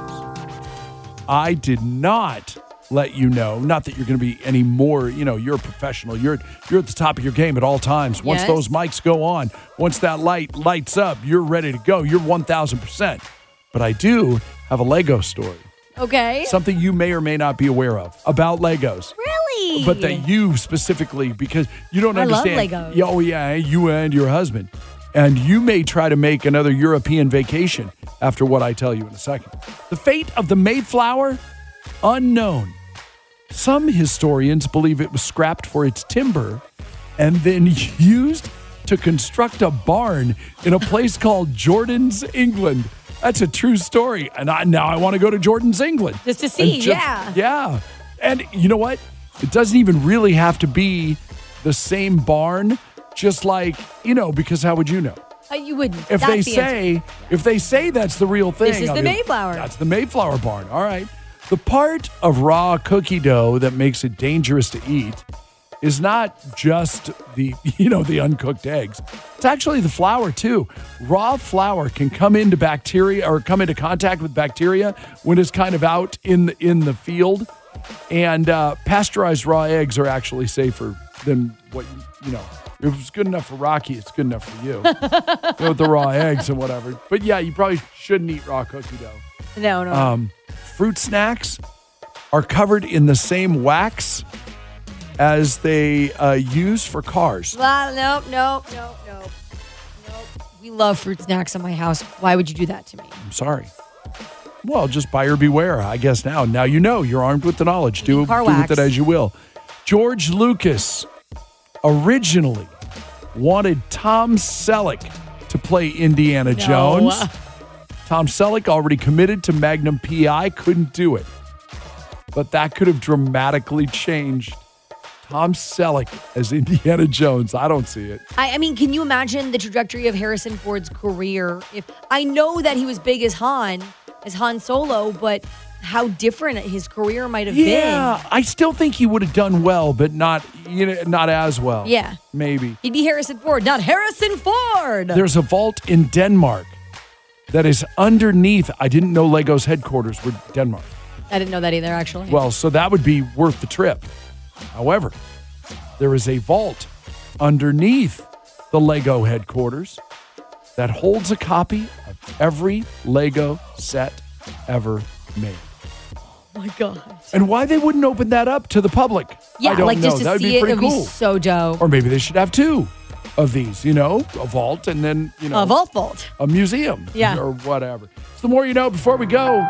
I did not let you know, not that you're going to be any more, you know, you're a professional. You're you're at the top of your game at all times. Once Yes. those mics go on, once that light lights up, you're ready to go. You're one thousand percent. But I do have a Lego story. Okay. Something you may or may not be aware of about Legos. Really? But that you specifically, because you don't I love understand. Legos. Yeah, oh, yeah, you and your husband. And you may try to make another European vacation after what I tell you in a second. The fate of the Mayflower, unknown. Some historians believe it was scrapped for its timber and then used to construct a barn in a place called Jordan's, England. That's a true story. And I, now I want to go to Jordan's, England. Just to see, And yeah. Yeah. And you know what? It doesn't even really have to be the same barn, just like, you know, because how would you know? Uh, you wouldn't. If That's they the say, answer. if they say that's the real thing. This is I'll the be- Mayflower. That's the Mayflower barn. All right. The part of raw cookie dough that makes it dangerous to eat is not just the, you know, the uncooked eggs. It's actually the flour too. Raw flour can come into bacteria or come into contact with bacteria when it's kind of out in the, in the field. And uh, pasteurized raw eggs are actually safer than what, you, you know, if it's good enough for Rocky, it's good enough for you. You know, with the raw eggs and whatever. But yeah, you probably shouldn't eat raw cookie dough. No, no. Um, fruit snacks are covered in the same wax as they uh, use for cars. Well, nope, nope, nope, nope, nope. We love fruit snacks in my house. Why would you do that to me? I'm sorry. Well, just buyer beware, I guess now. Now you know. You're armed with the knowledge. Do, Car do wax. with it as you will. George Lucas originally wanted Tom Selleck to play Indiana No. Jones. Tom Selleck, already committed to Magnum P I, couldn't do it. But that could have dramatically changed Tom Selleck as Indiana Jones. I don't see it. I, I mean, can you imagine the trajectory of Harrison Ford's career? If I know that he was big as Han, as Han Solo, but how different his career might have Yeah, I still think he would have done well, but not you know not as well. Yeah. Maybe. He'd be Harrison Ford, not Harrison Ford. There's a vault in Denmark that is underneath. I didn't know Lego's headquarters were Denmark. I didn't know that either, actually. Well, so that would be worth the trip. However, there is a vault underneath the Lego headquarters that holds a copy of every Lego set ever made. Oh my God. And why they wouldn't open that up to the public, Yeah, I don't like know. just to that would see be it, pretty it would cool. be so dope. Or maybe they should have two of these, you know, a vault and then, you know, A vault vault. a museum Yeah. or whatever. So the more you know before we go.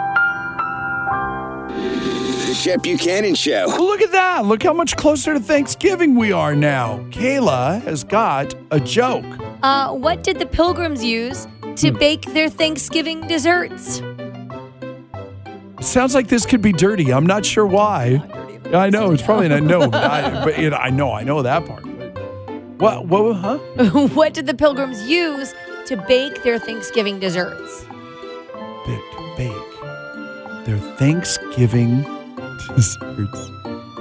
The Chet Buchanan Show. Well, look at that. Look how much closer to Thanksgiving we are now. Kayla has got a joke. Uh, what did the pilgrims use to bake their Thanksgiving desserts? It sounds like this could be dirty. I'm not sure why. I know it's probably not. No, but I, but it, I know, I know that part. But what? What? Huh? What did the pilgrims use to bake their Thanksgiving desserts? Bake, bake. Their Thanksgiving desserts.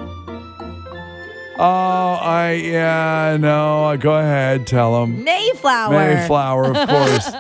Oh, I yeah, no. Go ahead, tell them. Mayflower. Mayflower, of course.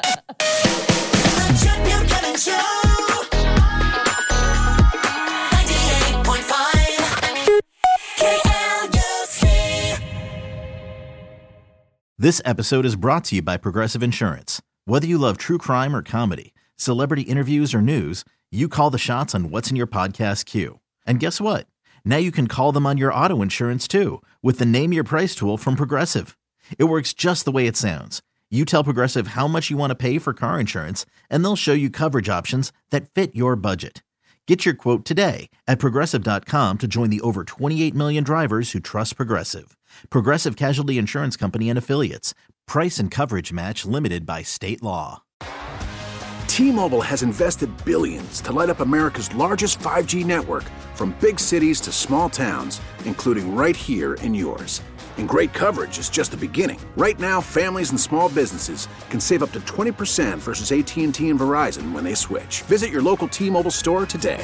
This episode is brought to you by Progressive Insurance. Whether you love true crime or comedy, celebrity interviews or news, you call the shots on what's in your podcast queue. And guess what? Now you can call them on your auto insurance too with the Name Your Price tool from Progressive. It works just the way it sounds. You tell Progressive how much you want to pay for car insurance, and they'll show you coverage options that fit your budget. Get your quote today at Progressive dot com to join the over twenty-eight million drivers who trust Progressive. Progressive Casualty Insurance Company and Affiliates. Price and coverage match limited by state law. T-Mobile has invested billions to light up America's largest five G network, from big cities to small towns, including right here in yours. And great coverage is just the beginning. Right now, families and small businesses can save up to twenty percent versus A T and T and Verizon when they switch. Visit your local T-Mobile store today.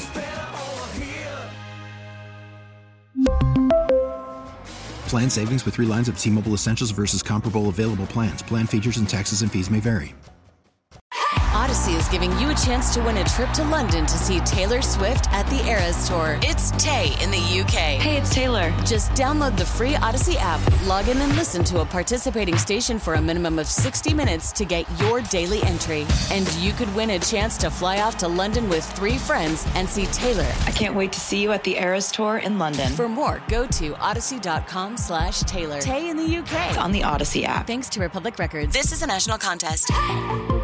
Plan savings with three lines of T-Mobile Essentials versus comparable available plans. Plan features and taxes and fees may vary. Odyssey is giving you a chance to win a trip to London to see Taylor Swift at the Eras Tour. It's Tay in the U K. Hey, it's Taylor. Just download the free Odyssey app, log in and listen to a participating station for a minimum of sixty minutes to get your daily entry. And you could win a chance to fly off to London with three friends and see Taylor. I can't wait to see you at the Eras Tour in London. For more, go to odyssey.com slash Taylor. Tay in the U K. On the Odyssey app. Thanks to Republic Records. This is a national contest.